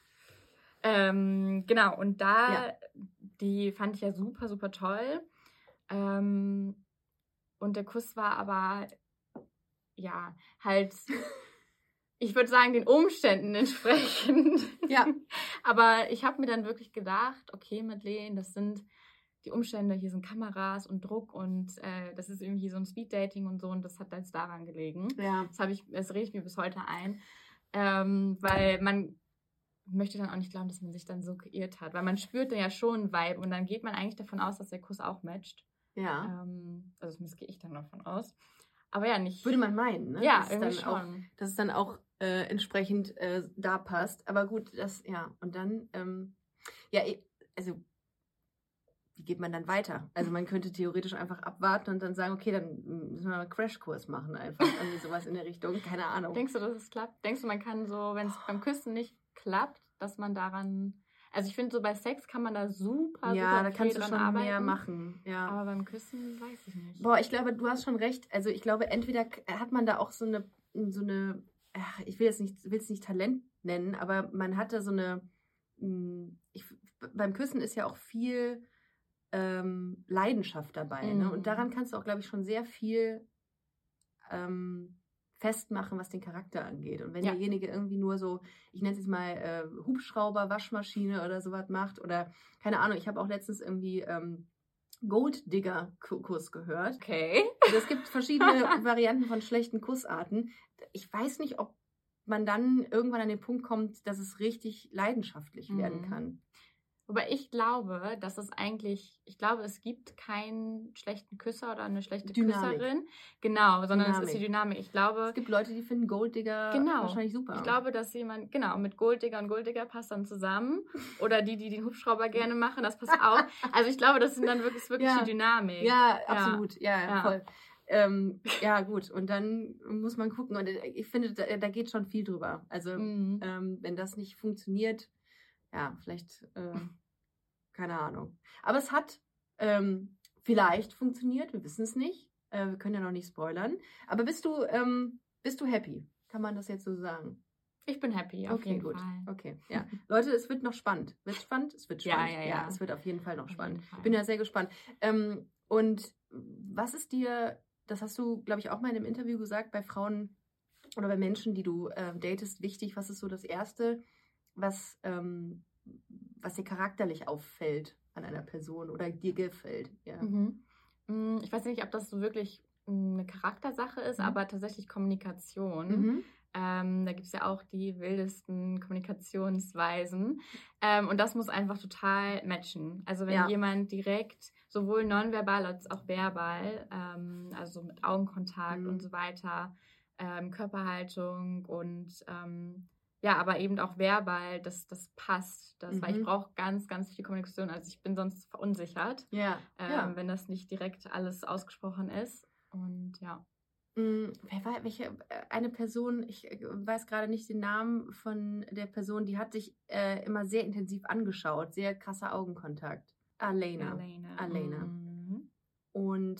Ähm, genau, und da, Ja. die fand ich ja super, super toll. Ähm, und der Kuss war aber, ja, halt, ich würde sagen, den Umständen entsprechend. Ja. Aber ich habe mir dann wirklich gedacht, okay, Madeleine, das sind die Umstände, hier sind Kameras und Druck und äh, das ist irgendwie so ein Speeddating und so und das hat jetzt daran gelegen. Ja. Das habe ich, das rede ich mir bis heute ein, ähm, weil man möchte dann auch nicht glauben, dass man sich dann so geirrt hat, weil man spürt dann ja schon einen Vibe und dann geht man eigentlich davon aus, dass der Kuss auch matcht. Ja. Ähm, also zumindest gehe ich dann davon aus. Aber ja, nicht. Würde man meinen, ne? ja, Dass es irgendwie dann auch, schon. dass es dann auch äh, entsprechend äh, da passt. Aber gut, das, ja. Und dann, ähm, ja, eh, also, wie geht man dann weiter? Also man könnte theoretisch einfach abwarten und dann sagen, okay, dann müssen wir mal einen Crashkurs machen einfach. Irgendwie sowas in der Richtung, keine Ahnung. Denkst du, dass es klappt? Denkst du, man kann so, wenn es beim Küssen nicht klappt, dass man daran. Also ich finde, so bei Sex kann man da super, ja, super da kannst du viel schon dran mehr arbeiten. machen. Ja. Aber beim Küssen weiß ich nicht. Boah, ich glaube, du hast schon recht. Also ich glaube, entweder k- hat man da auch so eine, so eine, ach, ich will jetzt nicht, will es nicht Talent nennen, aber man hat da so eine, mh, ich, beim Küssen ist ja auch viel ähm, Leidenschaft dabei. Ne? Mhm. Und daran kannst du auch, glaube ich, schon sehr viel ähm, festmachen, was den Charakter angeht. Und wenn Ja. derjenige irgendwie nur so, ich nenne es jetzt mal äh, Hubschrauber, Waschmaschine oder sowas macht oder keine Ahnung, ich habe auch letztens irgendwie ähm, Gold-Digger-Kuss gehört. Okay. Also es gibt verschiedene Varianten von schlechten Kussarten. Ich weiß nicht, ob man dann irgendwann an den Punkt kommt, dass es richtig leidenschaftlich werden Mhm. kann. Wobei ich glaube, dass es eigentlich, ich glaube, es gibt keinen schlechten Küsser oder eine schlechte Dynamik. Küsserin. Genau, sondern es ist die Dynamik. Dynamik. Ich glaube, Es gibt Leute, die finden Golddigger Genau. wahrscheinlich super. ich glaube, dass jemand, genau, mit Golddigger und Golddigger passt dann zusammen. Oder die, die den Hubschrauber gerne machen, das passt auch. Also ich glaube, das sind dann wirklich, wirklich Ja. die Dynamik. Ja, absolut. Ja, ja, Ja. voll. Ähm, ja, gut. Und dann muss man gucken. Und ich finde, da, da geht schon viel drüber. Also, Mhm. ähm, wenn das nicht funktioniert, ja, vielleicht, äh, keine Ahnung. Aber es hat ähm, vielleicht funktioniert. Wir wissen es nicht. Äh, wir können ja noch nicht spoilern. Aber bist du, ähm, bist du happy? Kann man das jetzt so sagen? Ich bin happy, auf Okay, jeden gut. Fall. Okay, ja. Leute, es wird noch spannend. Wird spannend? Es wird Ja, spannend. ja, ja. es wird auf jeden Fall noch Auf spannend. jeden Fall. Ich bin ja sehr gespannt. Ähm, und was ist dir, das hast du, glaube ich, auch mal in einem Interview gesagt, bei Frauen oder bei Menschen, die du äh, datest, wichtig, was ist so das Erste, was, ähm, was dir charakterlich auffällt an einer Person oder dir gefällt? Ja. Mhm. Mm, Ich weiß nicht, ob das so wirklich mm, eine Charaktersache ist, Mhm. aber tatsächlich Kommunikation. Mhm. Ähm, da gibt es ja auch die wildesten Kommunikationsweisen. Ähm, und das muss einfach total matchen. Also wenn Ja. jemand direkt sowohl nonverbal als auch verbal, ähm, also mit Augenkontakt Mhm. und so weiter, ähm, Körperhaltung und ähm, ja, aber eben auch verbal, dass das passt. Das, Weil ich Mhm. brauche ganz, ganz viel Kommunikation. Also ich bin sonst verunsichert, Ja. ähm, ja. wenn das nicht direkt alles ausgesprochen ist. Und ja. Mm, Wer war, welche, äh, eine Person, ich äh, weiß gerade nicht den Namen von der Person, die hat sich äh, immer sehr intensiv angeschaut, sehr krasser Augenkontakt. Alena. Alena. Alena. Mhm. Und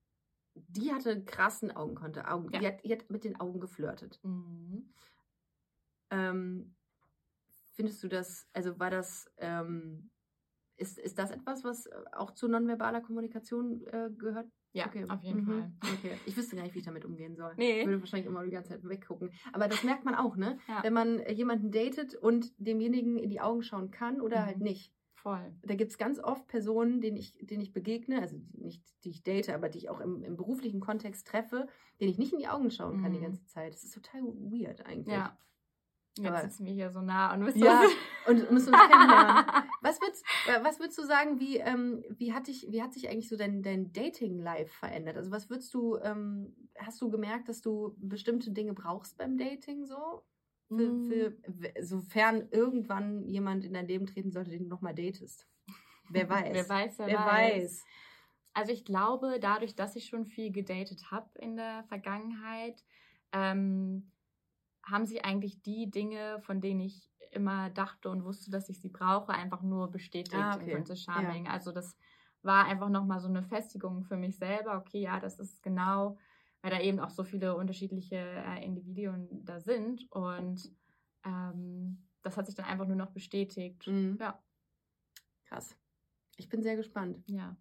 die hatte einen krassen Augenkontakt. Augen, Ja. die, hat, die hat mit den Augen geflirtet. Mhm. Ähm, findest du das, also war das, ähm, Ist, ist das etwas, was äh, auch zu nonverbaler Kommunikation äh, gehört? Ja, Okay. auf jeden Mhm. Fall. Okay. Ich wüsste gar nicht, wie ich damit umgehen soll. Nee. Ich würde wahrscheinlich immer die ganze Zeit weggucken. Aber das merkt man auch, ne? Ja. Wenn man äh, jemanden datet und demjenigen in die Augen schauen kann oder Mhm. halt nicht. Voll. Da gibt es ganz oft Personen, denen ich, denen ich begegne, also nicht, die ich date, aber die ich auch im, im beruflichen Kontext treffe, denen ich nicht in die Augen schauen kann Mhm. die ganze Zeit. Das ist total weird eigentlich. Ja. Jetzt Aber- sitzen wir hier so nah und müssen Ja, uns- und müssen uns kennenlernen. Was würdest, äh, was würdest du sagen, wie, ähm, wie, hat dich, wie hat sich eigentlich so dein, dein Dating-Life verändert? Also was würdest du, ähm, hast du gemerkt, dass du bestimmte Dinge brauchst beim Dating so? Für, Mm. für, w- sofern irgendwann jemand in dein Leben treten sollte, den du nochmal datest. Wer weiß. Wer weiß, wer, Wer weiß. weiß. Also ich glaube, dadurch, dass ich schon viel gedatet habe in der Vergangenheit, ähm, haben sich eigentlich die Dinge, von denen ich immer dachte und wusste, dass ich sie brauche, einfach nur bestätigt Ah, in okay. Princess Charming. Also das war einfach nochmal so eine Festigung für mich selber. Okay, ja, das ist genau, weil da eben auch so viele unterschiedliche äh, Individuen da sind. Und ähm, das hat sich dann einfach nur noch bestätigt. Mhm. Ja, Krass. Ich bin sehr gespannt. ja.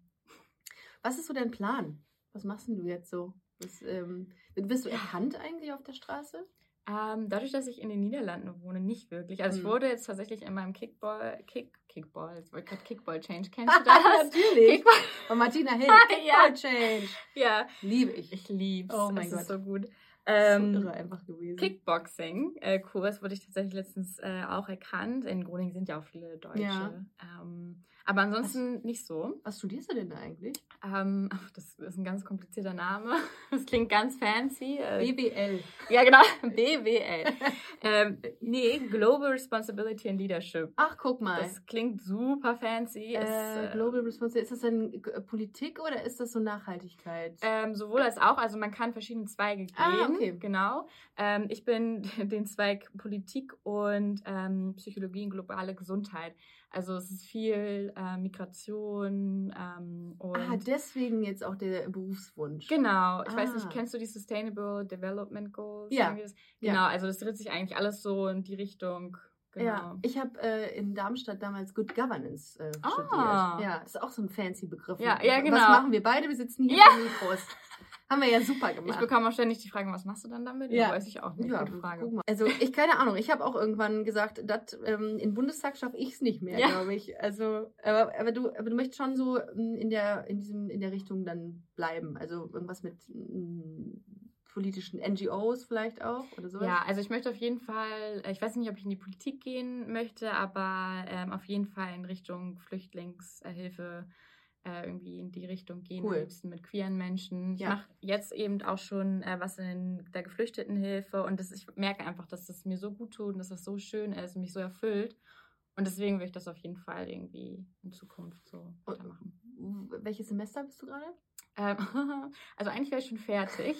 Was ist so dein Plan? Was machst denn du jetzt so? Was, ähm, wirst du erkannt eigentlich auf der Straße? Ähm, dadurch, dass ich in den Niederlanden wohne, nicht wirklich. Also ich Hm. wurde jetzt tatsächlich in meinem Kickball, Kick, Kickball, jetzt wollte ich gerade Kickball Change, kennst du das? Natürlich. Kickball, Von Martina Hill. Ja. Kickball Change. ja, Liebe ich. ich lieb's. Oh mein es Gott. ist so gut. so Ähm, irre einfach gewesen. Kickboxing-Kurs wurde ich tatsächlich letztens äh, auch erkannt. In Groningen sind ja auch viele Deutsche. Ja. Ähm, aber ansonsten nicht so. Was studierst du denn da eigentlich? Ähm, ach, das ist ein ganz komplizierter Name. Das klingt ganz fancy. Äh, B W L. Ja, genau. B W L. ähm, nee, Global Responsibility and Leadership. Ach, guck mal. Das klingt super fancy. Es, äh, äh, Global Responsibility. Ist das denn äh, Politik oder ist das so Nachhaltigkeit? ähm, sowohl als auch. Also man kann verschiedene Zweige gehen. Ah, okay. Genau. Ähm, ich bin den Zweig Politik und ähm, Psychologie und globale Gesundheit. Also es ist viel äh, Migration ähm, und... ah, deswegen jetzt auch der Berufswunsch. Genau, ich weiß Ah. nicht, kennst du die Sustainable Development Goals? Ja. Irgendwie das? Ja. Genau, also das dreht sich eigentlich alles so in die Richtung. Genau. Ja, ich habe äh, in Darmstadt damals Good Governance äh, Ah. studiert. Ja, das ist auch so ein fancy Begriff. Ja, ja, genau. Was machen wir beide? Wir sitzen hier Ja. vor Mikros. Haben wir ja super Ich gemacht. bekomme auch ständig die Frage, was machst du dann damit? Ja. Ja. Weiß ich auch nicht. Ja, Gute Frage. guck mal. Also ich, keine Ahnung, ich habe auch irgendwann gesagt, dat, ähm, in Bundestag schaffe ich es nicht mehr, Ja. glaube ich. Also, aber, aber, du, aber du möchtest schon so ähm, in der, in diesem, in der Richtung dann bleiben. Also irgendwas mit ähm, politischen N G Os vielleicht auch oder sowas. Ja, also ich möchte auf jeden Fall, ich weiß nicht, ob ich in die Politik gehen möchte, aber ähm, auf jeden Fall in Richtung Flüchtlingshilfe äh, irgendwie in die Richtung gehen, Cool. am liebsten mit queeren Menschen. Ich Ja. mache jetzt eben auch schon äh, was in der Geflüchtetenhilfe und das, ich merke einfach, dass das mir so gut tut und dass das so schön ist und mich so erfüllt. Und deswegen will ich das auf jeden Fall irgendwie in Zukunft so weitermachen. Welches Semester bist du gerade? Ähm, also eigentlich wäre ich schon fertig.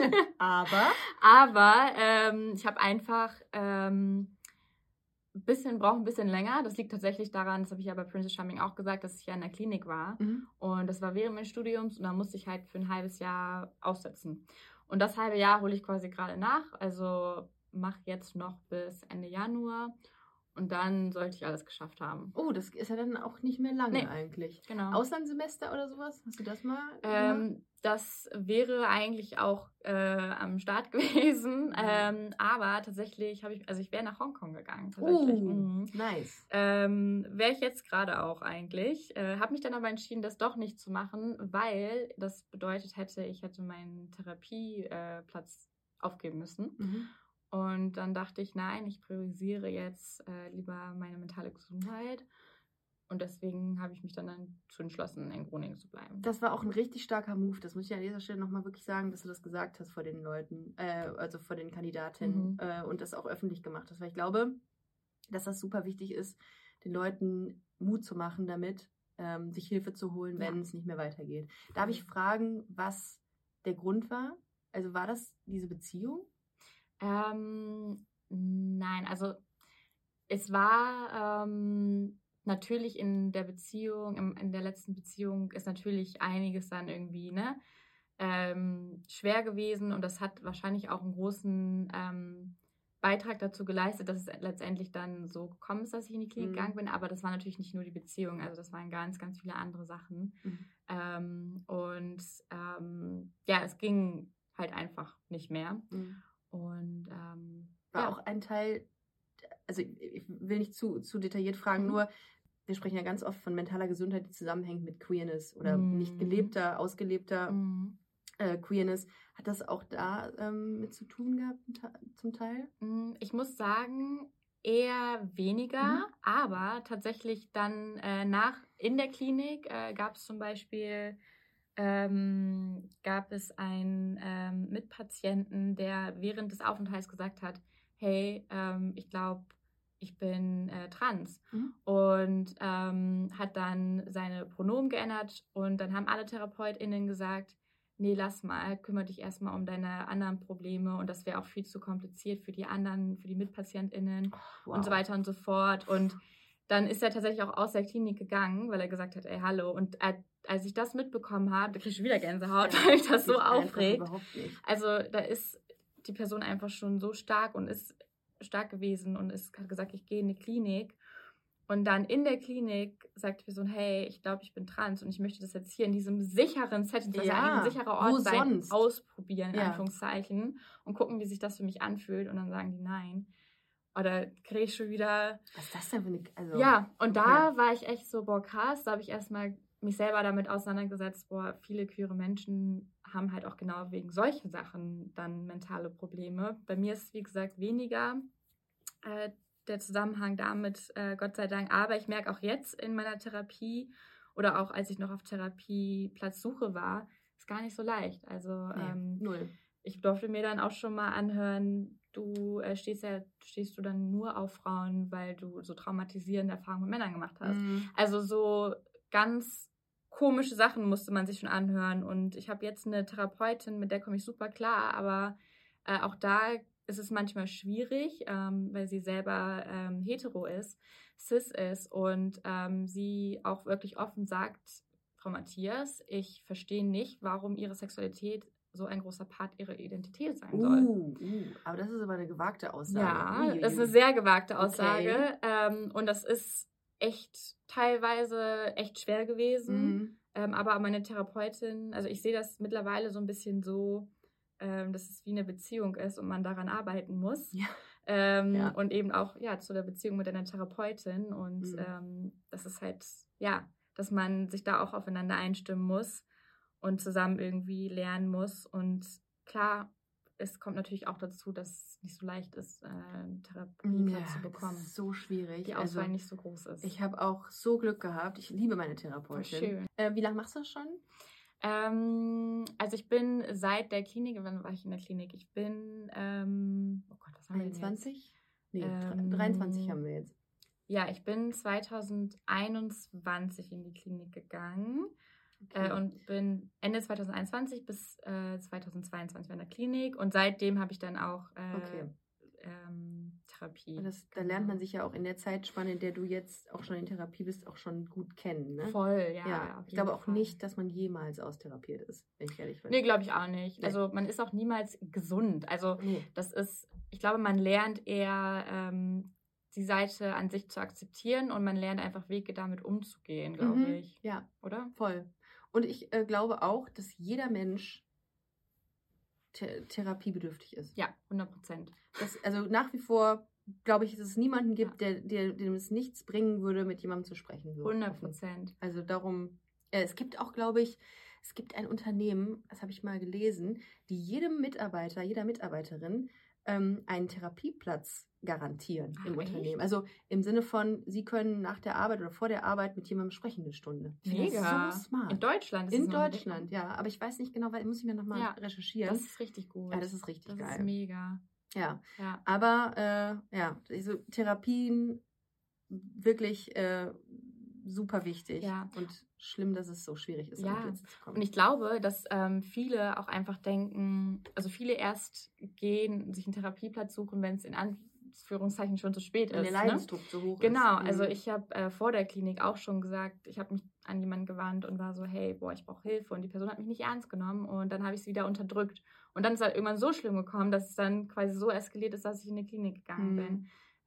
Aber Aber ähm, ich habe einfach ähm, ein bisschen, brauche ein bisschen länger. Das liegt tatsächlich daran, das habe ich ja bei Princess Charming auch gesagt, dass ich ja in der Klinik war. Mhm. Und das war während meines Studiums und da musste ich halt für ein halbes Jahr aussetzen. Und das halbe Jahr hole ich quasi gerade nach. Also mache jetzt noch bis Ende Januar. Und dann sollte ich alles geschafft haben. Oh, das ist ja dann auch nicht mehr lange Nee. eigentlich. Genau. Auslandssemester oder sowas? Hast du das mal gemacht? Ähm, das wäre eigentlich auch äh, am Start gewesen. Ähm, aber tatsächlich habe ich, also ich wäre nach Hongkong gegangen. Tatsächlich. Oh, Mhm. nice. Ähm, wäre ich jetzt gerade auch eigentlich. Äh, habe mich dann aber entschieden, das doch nicht zu machen, weil das bedeutet hätte, ich hätte meinen Therapieplatz äh, Platz aufgeben müssen. Mhm. Und dann dachte ich, nein, ich priorisiere jetzt äh, lieber meine mentale Gesundheit. Und deswegen habe ich mich dann dazu entschlossen, in Groningen zu bleiben. Das war auch ein richtig starker Move. Das muss ich an dieser Stelle nochmal wirklich sagen, dass du das gesagt hast vor den Leuten, äh, also vor den Kandidatinnen Mhm. äh, und das auch öffentlich gemacht hast. Weil ich glaube, dass das super wichtig ist, den Leuten Mut zu machen damit, ähm, sich Hilfe zu holen, wenn Ja. es nicht mehr weitergeht. Darf ich fragen, was der Grund war? Also war das diese Beziehung? Ähm, nein, also es war ähm, natürlich in der Beziehung, im, in der letzten Beziehung ist natürlich einiges dann irgendwie, ne, ähm, schwer gewesen und das hat wahrscheinlich auch einen großen ähm, Beitrag dazu geleistet, dass es letztendlich dann so gekommen ist, dass ich in die Klinik Mhm. gegangen bin. Aber das war natürlich nicht nur die Beziehung. Also das waren ganz, ganz viele andere Sachen. Mhm. Ähm, und ähm, ja, es ging halt einfach nicht mehr. Mhm. Und ähm, War ja. auch ein Teil, also ich ich will nicht zu, zu detailliert fragen, Mhm. nur wir sprechen ja ganz oft von mentaler Gesundheit, die zusammenhängt mit Queerness oder Mhm. nicht gelebter, ausgelebter Mhm. äh, Queerness. Hat das auch da ähm, mit zu tun gehabt ta- zum Teil? Mm, Ich muss sagen, eher weniger, Mhm. aber tatsächlich dann äh, nach in der Klinik äh, gab es zum Beispiel ähm, gab es einen ähm, Mitpatienten, der während des Aufenthalts gesagt hat, hey, ähm, ich glaube, ich bin äh, trans Mhm. und ähm, hat dann seine Pronomen geändert und dann haben alle TherapeutInnen gesagt, nee, lass mal, kümmere dich erstmal um deine anderen Probleme und das wäre auch viel zu kompliziert für die anderen, für die MitpatientInnen und so weiter und so fort. Und dann ist er tatsächlich auch aus der Klinik gegangen, weil er gesagt hat, ey, hallo. Und er, als ich das mitbekommen habe, da kriege ich wieder Gänsehaut, Ja, weil mich das so geht einfach aufregt. Überhaupt nicht. Also da ist die Person einfach schon so stark und ist stark gewesen und ist, hat gesagt, ich gehe in die Klinik. Und dann in der Klinik sagt die Person, hey, ich glaube, ich bin trans und ich möchte das jetzt hier in diesem sicheren Setting, das ja Ja, eigentlich ein sicherer wo Ort sein, sonst? ausprobieren, in Ja. Anführungszeichen, und gucken, wie sich das für mich anfühlt. Und dann sagen die nein. Oder kriege ich schon wieder... Was ist das denn für eine... Also, Ja, und da okay. war ich echt so, boah, krass, da habe ich erstmal mich selber damit auseinandergesetzt, boah, viele queere Menschen haben halt auch genau wegen solchen Sachen dann mentale Probleme. Bei mir ist es, wie gesagt, weniger äh, der Zusammenhang damit, äh, Gott sei Dank. Aber ich merke auch jetzt in meiner Therapie oder auch als ich noch auf Therapieplatzsuche war, ist gar nicht so leicht. Also Nee, ähm, null. ich durfte mir dann auch schon mal anhören, du äh, stehst ja, stehst du dann nur auf Frauen, weil du so traumatisierende Erfahrungen mit Männern gemacht hast. Mhm. Also so ganz komische Sachen musste man sich schon anhören. Und ich habe jetzt eine Therapeutin, mit der komme ich super klar, aber äh, auch da ist es manchmal schwierig, ähm, weil sie selber ähm, hetero ist, cis ist und ähm, sie auch wirklich offen sagt, Frau Matthias, ich verstehe nicht, warum ihre Sexualität so ein großer Part ihrer Identität sein soll. Uh, uh, aber das ist aber eine gewagte Aussage. Ja, Uiuiui. das ist eine sehr gewagte Okay. Aussage. Ähm, und das ist echt teilweise echt schwer gewesen. Mhm. Ähm, aber meine Therapeutin, also ich sehe das mittlerweile so ein bisschen so, ähm, dass es wie eine Beziehung ist und man daran arbeiten muss. Ja. Ähm, Ja. Und eben auch ja zu der Beziehung mit einer Therapeutin. Und Mhm. ähm, das ist halt, ja, dass man sich da auch aufeinander einstimmen muss und zusammen irgendwie lernen muss. Und klar, es kommt natürlich auch dazu, dass es nicht so leicht ist, äh, einen Therapieplatz zu bekommen. Das ist so schwierig. Die also, Auswahl nicht so groß ist. ich habe auch so Glück gehabt. Ich liebe meine Therapeutin. Oh, schön. Äh, wie lange machst du das schon? Ähm, also ich bin seit der Klinik, wann war ich in der Klinik? Ich bin, ähm, oh Gott, was haben wir denn jetzt? einundzwanzig? Nee, Ähm, dreiundzwanzig haben wir jetzt. Ja, ich bin zwanzig einundzwanzig in die Klinik gegangen äh, und bin Ende zwanzig einundzwanzig bis äh, zwanzig zweiundzwanzig in der Klinik und seitdem habe ich dann auch äh, Okay. ähm, Therapie. Und das, da Genau. lernt man sich ja auch in der Zeitspanne, in der du jetzt auch schon in Therapie bist, auch schon gut kennen. Ne? Voll, ja. Ja, auf ich jeden glaube auch Fall. nicht, dass man jemals austherapiert ist, wenn ich ehrlich bin. Nee, glaube ich auch nicht. Nee. Also man ist auch niemals gesund. Also Nee. das ist, ich glaube, man lernt eher ähm, die Seite an sich zu akzeptieren und man lernt einfach Wege damit umzugehen, glaube Mhm. ich. Ja, Oder? voll. Und ich äh, glaube auch, dass jeder Mensch th therapiebedürftig ist. Ja, hundert Prozent. Das, also nach wie vor glaube ich, dass es niemanden gibt, der, der, dem es nichts bringen würde, mit jemandem zu sprechen. So hundert offen. Prozent. Also darum, äh, es gibt auch, glaube ich, es gibt ein Unternehmen, das habe ich mal gelesen, die jedem Mitarbeiter, jeder Mitarbeiterin ähm, einen Therapieplatz garantieren Ach, im echt? Unternehmen. Also im Sinne von, sie können nach der Arbeit oder vor der Arbeit mit jemandem sprechen eine Stunde. Ich finde das Mega. so smart. In Deutschland ist In es noch ein Deutschland, ja. Aber ich weiß nicht genau, weil muss ich mir nochmal Ja, recherchieren. Das ist richtig gut. ja, das ist richtig Das geil. ist mega. ja. Ja. Aber äh, ja, also Therapien wirklich äh, super wichtig. Ja. Und schlimm, dass es so schwierig ist, Ja. damit jetzt zu kommen. Und ich glaube, dass ähm, viele auch einfach denken, also viele erst gehen, sich einen Therapieplatz suchen, wenn es in Anführungszeichen Anführungszeichen schon zu spät Wenn ist. der Ne? Leidensdruck so hoch Genau, ist. also Mhm. ich habe äh, vor der Klinik auch schon gesagt, ich habe mich an jemanden gewandt und war so, hey, boah, ich brauche Hilfe. Und die Person hat mich nicht ernst genommen und dann habe ich es wieder unterdrückt. Und dann ist halt irgendwann so schlimm gekommen, dass es dann quasi so eskaliert ist, dass ich in die Klinik gegangen Mhm. bin.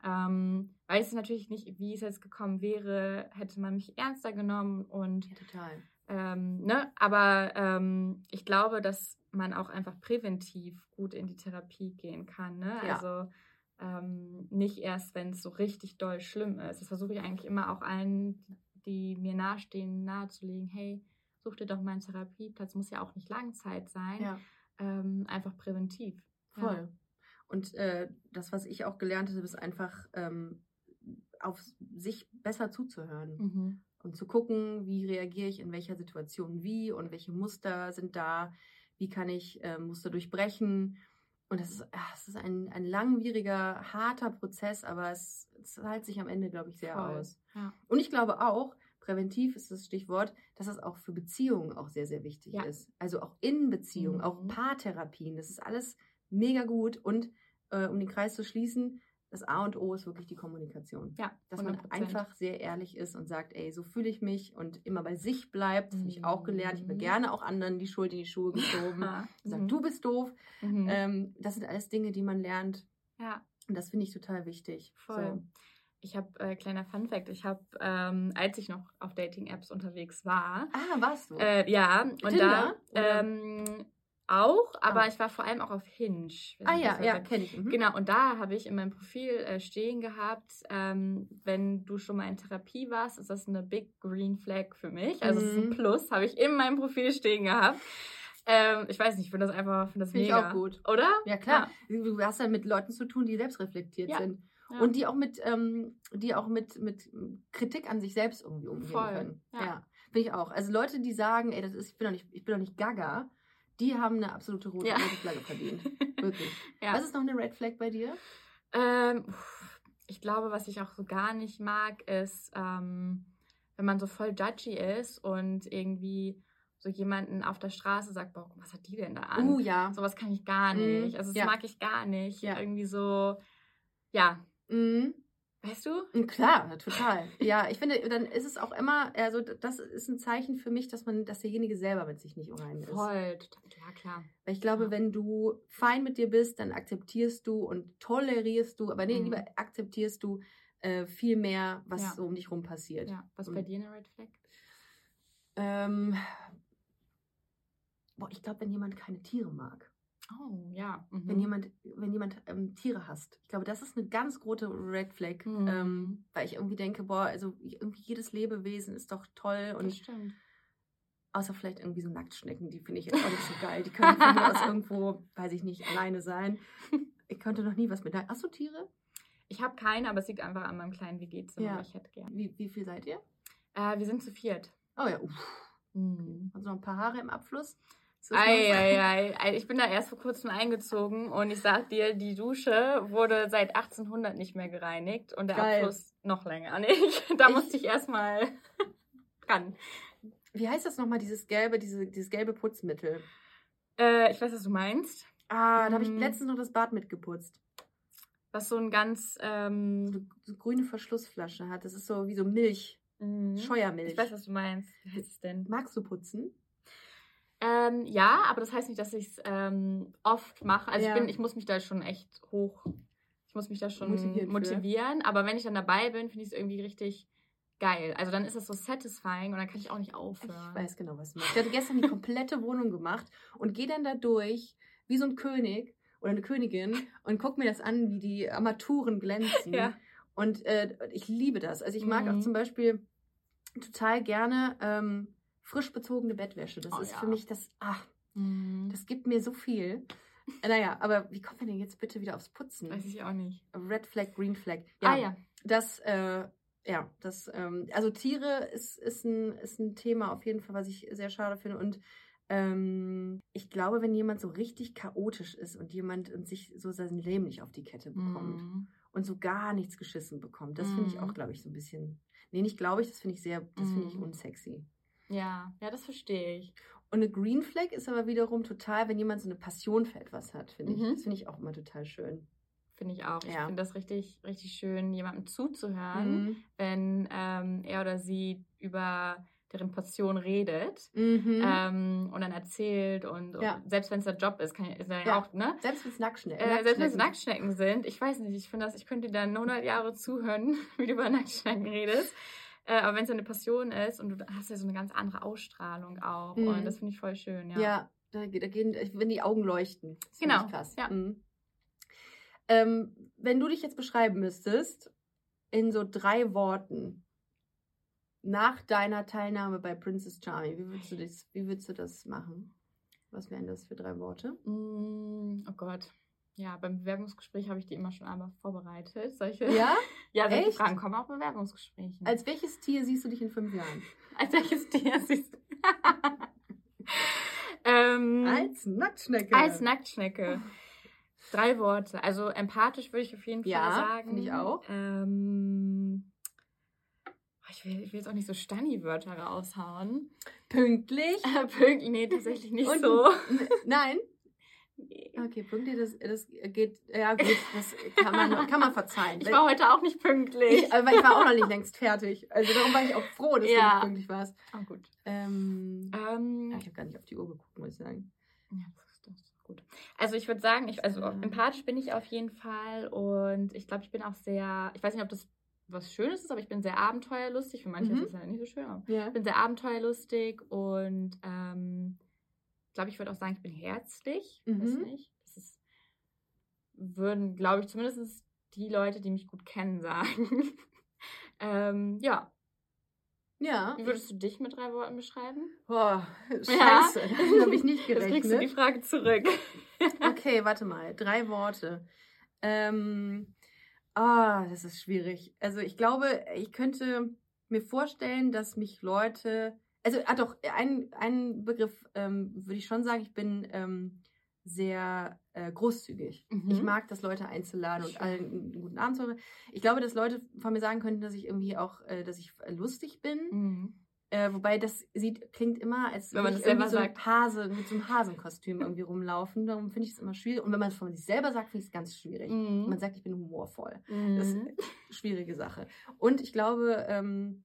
Ähm, weiß ich natürlich nicht, wie es jetzt gekommen wäre, hätte man mich ernster genommen und Ja, total. ähm, ne, aber ähm, ich glaube, dass man auch einfach präventiv gut in die Therapie gehen kann, ne? Ja. Also ähm, nicht erst, wenn es so richtig doll schlimm ist. Das versuche ich eigentlich immer auch allen, die mir nahestehen, nahezulegen, hey, such dir doch mal einen Therapieplatz, muss ja auch nicht Langzeit sein, Ja, ähm, einfach präventiv. voll. Und äh, das, was ich auch gelernt habe, ist einfach ähm, auf sich besser zuzuhören. Ja. Mhm. Und zu gucken, wie reagiere ich in welcher Situation wie und welche Muster sind da, wie kann ich äh, Muster durchbrechen. Und das ist, ach, es ist ein, ein langwieriger, harter Prozess, aber es, es zahlt sich am Ende, glaube ich, sehr Voll. aus. Ja. Und ich glaube auch, präventiv ist das Stichwort, dass das auch für Beziehungen auch sehr, sehr wichtig Ja. ist. Also auch in Beziehungen, Mhm. auch Paartherapien, das ist alles mega gut. Und äh, um den Kreis zu schließen, das A und O ist wirklich die Kommunikation. Ja, Dass man hundert Prozent. einfach sehr ehrlich ist und sagt, ey, so fühle ich mich und immer bei sich bleibt. Das habe ich auch gelernt. Ich habe Mhm. gerne auch anderen die Schuld in die Schuhe geschoben. Ja. Gesagt, Mhm. du bist doof. Mhm. Ähm, das sind alles Dinge, die man lernt. Ja. Und das finde ich total wichtig. Voll. So. Ich habe, äh, kleiner Funfact, ich habe, ähm, als ich noch auf Dating-Apps unterwegs war, Ah, warst du? äh, ja, und Tinder, da oder? ähm, auch, aber Ah. ich war vor allem auch auf Hinge. Weiß ah nicht, ja, was das ja, sagt. kenne ich. Mhm. Genau, und da habe ich in meinem Profil äh, stehen gehabt, ähm, wenn du schon mal in Therapie warst, ist das eine Big Green Flag für mich. Also es ist ein Mhm. Plus, habe ich in meinem Profil stehen gehabt. Ähm, ich weiß nicht, ich finde das einfach, finde das Finde ich mega. auch gut. Oder? Ja, klar. Du hast dann mit Leuten zu tun, die selbstreflektiert Ja. sind. Ja. Und die auch mit, ähm, die auch mit, mit Kritik an sich selbst irgendwie umgehen Voll, können. ja. Ja, finde ich auch. Also Leute, die sagen, ey, das ist, ich bin doch nicht, ich bin doch nicht Gaga, die haben eine absolute rote, Ja. rote Flagge verdient. Wirklich. Ja. Was ist noch eine Red Flag bei dir? Ähm, uff, ich glaube, was ich auch so gar nicht mag, ist, ähm, wenn man so voll judgy ist und irgendwie so jemanden auf der Straße sagt, boah, was hat die denn da an? Uh, ja. Sowas kann ich gar Mhm, nicht. Also das ja. mag ich gar nicht. Ja. Irgendwie so, ja, Mhm. weißt du? Mm, Klar, total. Ja, ich finde, dann ist es auch immer, also das ist ein Zeichen für mich, dass man, dass derjenige selber mit sich nicht im Reinen ist. Voll, total, ja klar. Weil ich glaube, Ja. wenn du fein mit dir bist, dann akzeptierst du und tolerierst du, aber nee, Mhm. lieber akzeptierst du äh, viel mehr, was Ja. so um dich rum passiert. Ja, was Und- bei dir eine Red Flag? Ähm, boah, ich glaube, wenn jemand keine Tiere mag, Oh, ja. Mhm. wenn jemand, wenn jemand ähm, Tiere hasst, ich glaube, das ist eine ganz große Red Flag, Mhm. ähm, weil ich irgendwie denke, boah, also irgendwie jedes Lebewesen ist doch toll Das und stimmt. außer vielleicht irgendwie so Nacktschnecken, die finde ich jetzt auch nicht so geil. Die können von mir aus irgendwo, weiß ich nicht, alleine sein. Ich könnte noch nie was mit. Hast du Tiere? Ich habe keine, aber es liegt einfach an meinem kleinen W G-Zimmer, Ja. aber ich hätte gern. Wie, wie viel seid ihr? Äh, wir sind zu viert. Oh ja, uff. Mhm. Also noch ein paar Haare im Abfluss. Ist das noch- Ei, ei, ei. Ich bin da erst vor kurzem eingezogen und ich sag dir, die Dusche wurde seit achtzehnhundert nicht mehr gereinigt und der Geil. Abfluss noch länger nicht. Da Ich- musste ich erstmal ran. Wie heißt das nochmal, dieses gelbe, diese, dieses gelbe Putzmittel? Äh, ich weiß, was du meinst. Ah, da habe ich Mhm. letztens noch das Bad mitgeputzt. Was so ein ganz, So ähm, eine so grüne Verschlussflasche hat. Das ist so wie so Milch, mh. Scheuermilch. Ich weiß, was du meinst. Wie heißt es denn? Magst du putzen? Ähm, ja, aber das heißt nicht, dass ich es ähm, oft mache. Also Ja. ich bin, ich muss mich da schon echt hoch, ich muss mich da schon Motivieren motivieren. für. Aber wenn ich dann dabei bin, finde ich es irgendwie richtig geil. Also dann ist es so satisfying und dann kann ich auch nicht Ich aufhören. weiß genau, was du meinst. Ich hatte gestern die komplette Wohnung gemacht und gehe dann da durch wie so ein König oder eine Königin und guck mir das an, wie die Armaturen glänzen. Ja. Und äh, ich liebe das. Also ich mag Mhm. auch zum Beispiel total gerne ähm, frisch bezogene Bettwäsche. Das Oh ist ja. für mich das, ach, Mhm. das gibt mir so viel. Äh, Naja, aber wie kommen wir denn jetzt bitte wieder aufs Putzen? Weiß ich auch nicht. Red Flag, Green Flag. Ah ja. Das, äh, ja, das, ähm, also Tiere ist, ist, ein, ist ein Thema auf jeden Fall, was ich sehr schade finde. Und ähm, ich glaube, wenn jemand so richtig chaotisch ist und jemand und sich so sein Leben nicht auf die Kette bekommt Mhm. und so gar nichts geschissen bekommt, das finde ich Mhm. auch, glaube ich, so ein bisschen. Nee, nicht glaube ich, das finde ich sehr, das finde ich Mhm. unsexy. Ja, ja, das verstehe ich. Und eine Green Flag ist aber wiederum total, wenn jemand so eine Passion für etwas hat, finde ich. Mhm. Das finde ich auch immer total schön. Finde ich auch. Ich Ja. finde das richtig, richtig schön, jemandem zuzuhören, Mhm. wenn ähm, er oder sie über deren Passion redet Mhm. ähm, und dann erzählt und, und Ja. selbst wenn es der Job ist, kann ist er ja, Ja. auch, ne? Selbst wenn es Nacktschnecken Äh, selbst wenn es Nacktschnecken Nacktschnecken sind, ich weiß nicht, ich finde das, ich könnte dir dann hundert Jahre zuhören, wie du über Nacktschnecken redest. Äh, aber wenn es eine Passion ist und du hast ja so eine ganz andere Ausstrahlung auch Mhm. und das finde ich voll schön, ja. Ja, da, da gehen, wenn die Augen leuchten. Das finde Genau, ich krass. ja. Mhm. Ähm, wenn du dich jetzt beschreiben müsstest, in so drei Worten, nach deiner Teilnahme bei Princess Charming, wie würdest du das, wie würdest du das machen? Was wären das für drei Worte? Mm, oh Gott. Ja, beim Bewerbungsgespräch habe ich die immer schon einmal vorbereitet. Solche, Ja? ja, solche Echt? Fragen kommen auch bei Bewerbungsgesprächen. Als welches Tier siehst du dich in fünf Jahren? Als welches Tier siehst du? ähm, Als Nacktschnecke. als Nacktschnecke. Drei Worte. Also empathisch würde ich auf jeden Fall Ja, sagen. finde ich auch. Ähm, ich, will, ich will jetzt auch nicht so Stanni-Wörter raushauen. Pünktlich. Pünktlich, nee, tatsächlich nicht Und- so. N- Nein? Nee. Okay, pünktlich, das, das geht, ja gut, das kann man, kann man verzeihen. Ich war heute auch nicht pünktlich. Ich, aber ich war auch noch nicht längst fertig. Also darum war ich auch froh, dass du Ja. nicht pünktlich warst. Oh, gut. Ähm, Ähm, ja, ich habe gar nicht auf die Uhr geguckt, muss ich sagen. Ja, das ist, das ist gut. Also ich würde sagen, ich, also Ja. empathisch bin ich auf jeden Fall und ich glaube, ich bin auch sehr, ich weiß nicht, ob das was Schönes ist, aber ich bin sehr abenteuerlustig. Für manche Mhm. ist das ja nicht so schön, aber Ja. ich bin sehr abenteuerlustig und ähm, ich glaube, ich würde auch sagen, ich bin herzlich. Ich weiß Mhm. nicht. Das ist, würden, glaube ich, zumindest die Leute, die mich gut kennen, sagen. ähm, ja. Ja. Wie würdest du dich mit drei Worten beschreiben? Boah, scheiße. Ja. Damit habe ich nicht Jetzt kriegst du die gerechnet. Frage zurück. Okay, warte mal. Drei Worte. Ähm, ah, das ist schwierig. Also ich glaube, ich könnte mir vorstellen, dass mich Leute... Also, ah doch, ein, ein Begriff ähm, würde ich schon sagen, ich bin ähm, sehr äh, großzügig. Mhm. Ich mag das, Leute einzuladen und Schön. allen einen guten Abend zu haben. Ich glaube, dass Leute von mir sagen könnten, dass ich irgendwie auch, äh, dass ich äh, lustig bin. Mhm. Äh, wobei das sieht, klingt immer, als Wenn man würde das ich irgendwie selber so ein sagt. Hase, mit so einem Hasenkostüm irgendwie rumlaufen. Darum finde ich es immer schwierig. Und wenn man es von sich selber sagt, finde ich es ganz schwierig. Mhm. Man sagt, ich bin humorvoll. Mhm. Das ist eine schwierige Sache. Und ich glaube, ähm,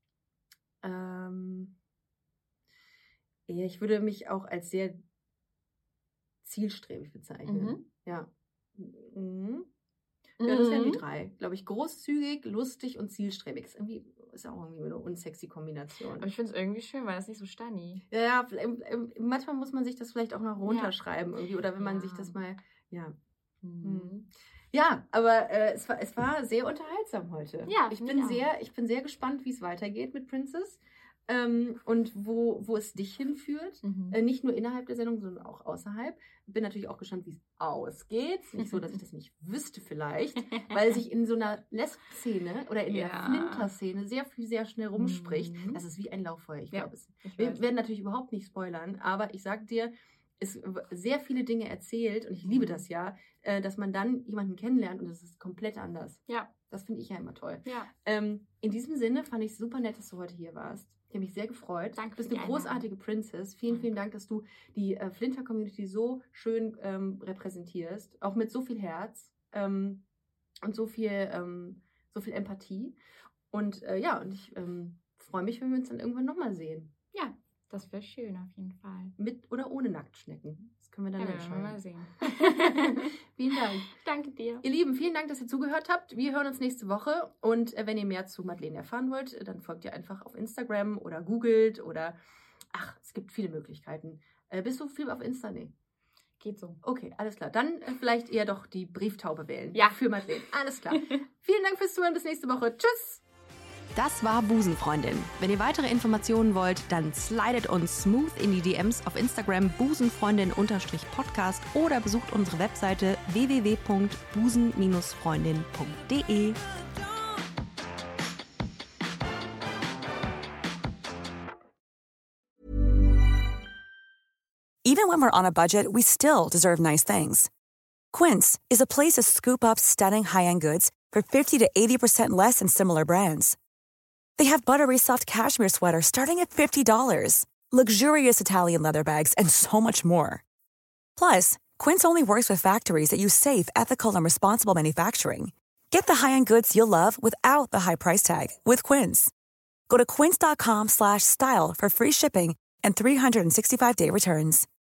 ähm, ja, ich würde mich auch als sehr zielstrebig bezeichnen. Mhm. Ja. Mhm. Ja, das wären die Mhm. drei. Glaube ich, großzügig, lustig und zielstrebig. Ist irgendwie ist auch irgendwie eine unsexy Kombination. Aber ich finde es irgendwie schön, weil das nicht so stanni. Ja, ja, ähm, ähm, manchmal muss man sich das vielleicht auch noch runterschreiben irgendwie. Oder wenn man Ja. sich das mal, ja. Mhm. Ja, aber äh, es, war, es war sehr unterhaltsam heute. Ja, ich finde bin ich auch. sehr, ich bin sehr gespannt, wie es weitergeht mit Princess. Ähm, und wo, wo es dich hinführt. Mhm. Äh, nicht nur innerhalb der Sendung, sondern auch außerhalb. Bin natürlich auch gespannt, wie es ausgeht. Ist nicht so, dass ich das nicht wüsste vielleicht, weil sich in so einer Lesb-Szene oder in der Ja. Flinter-Szene sehr viel, sehr schnell rumspricht. Mhm. Das ist wie ein Lauffeuer, ich Ja, glaube es. Ich Wir weiß. werden natürlich überhaupt nicht spoilern, aber ich sag dir, es w- sehr viele Dinge erzählt und ich liebe das ja, äh, dass man dann jemanden kennenlernt und es ist komplett anders. Ja, Das finde ich ja immer toll. ja. Ähm, in diesem Sinne fand ich es super nett, dass du heute hier warst. Ich habe mich sehr gefreut. Danke Du bist für eine die Einladung. großartige Princess. Vielen, vielen Dank, dass du die äh, Flinter-Community so schön ähm, repräsentierst. Auch mit so viel Herz ähm, und so viel, ähm, so viel Empathie. Und äh, ja, und ich ähm, freue mich, wenn wir uns dann irgendwann nochmal sehen. Ja, das wäre schön auf jeden Fall. Mit oder ohne Nacktschnecken. Das können wir dann Ja, wir werden entscheiden. mal sehen. Vielen Dank. Danke dir. Ihr Lieben, vielen Dank, dass ihr zugehört habt. Wir hören uns nächste Woche. Und äh, wenn ihr mehr zu Madeleine erfahren wollt, äh, dann folgt ihr einfach auf Instagram oder googelt oder ach, es gibt viele Möglichkeiten. Äh, bist du viel auf Insta? Nee. Geht so. Okay, alles klar. Dann äh, vielleicht eher doch die Brieftaube wählen. Ja. Für Madeleine. Alles klar. Vielen Dank fürs Zuhören. Bis nächste Woche. Tschüss. Das war Busenfreundin. Wenn ihr weitere Informationen wollt, dann slidet uns smooth in die D Ms auf Instagram busenfreundin-podcast oder besucht unsere Webseite w w w punkt busen freundin punkt d e. Even when we're on a budget, we still deserve nice things. Quince is a place to scoop up stunning high-end goods for fifty to eighty percent less than similar brands. They have buttery soft cashmere sweaters starting at fifty dollars, luxurious Italian leather bags, and so much more. Plus, Quince only works with factories that use safe, ethical, and responsible manufacturing. Get the high-end goods you'll love without the high price tag with Quince. Go to quince.com slash style for free shipping and three sixty-five day returns.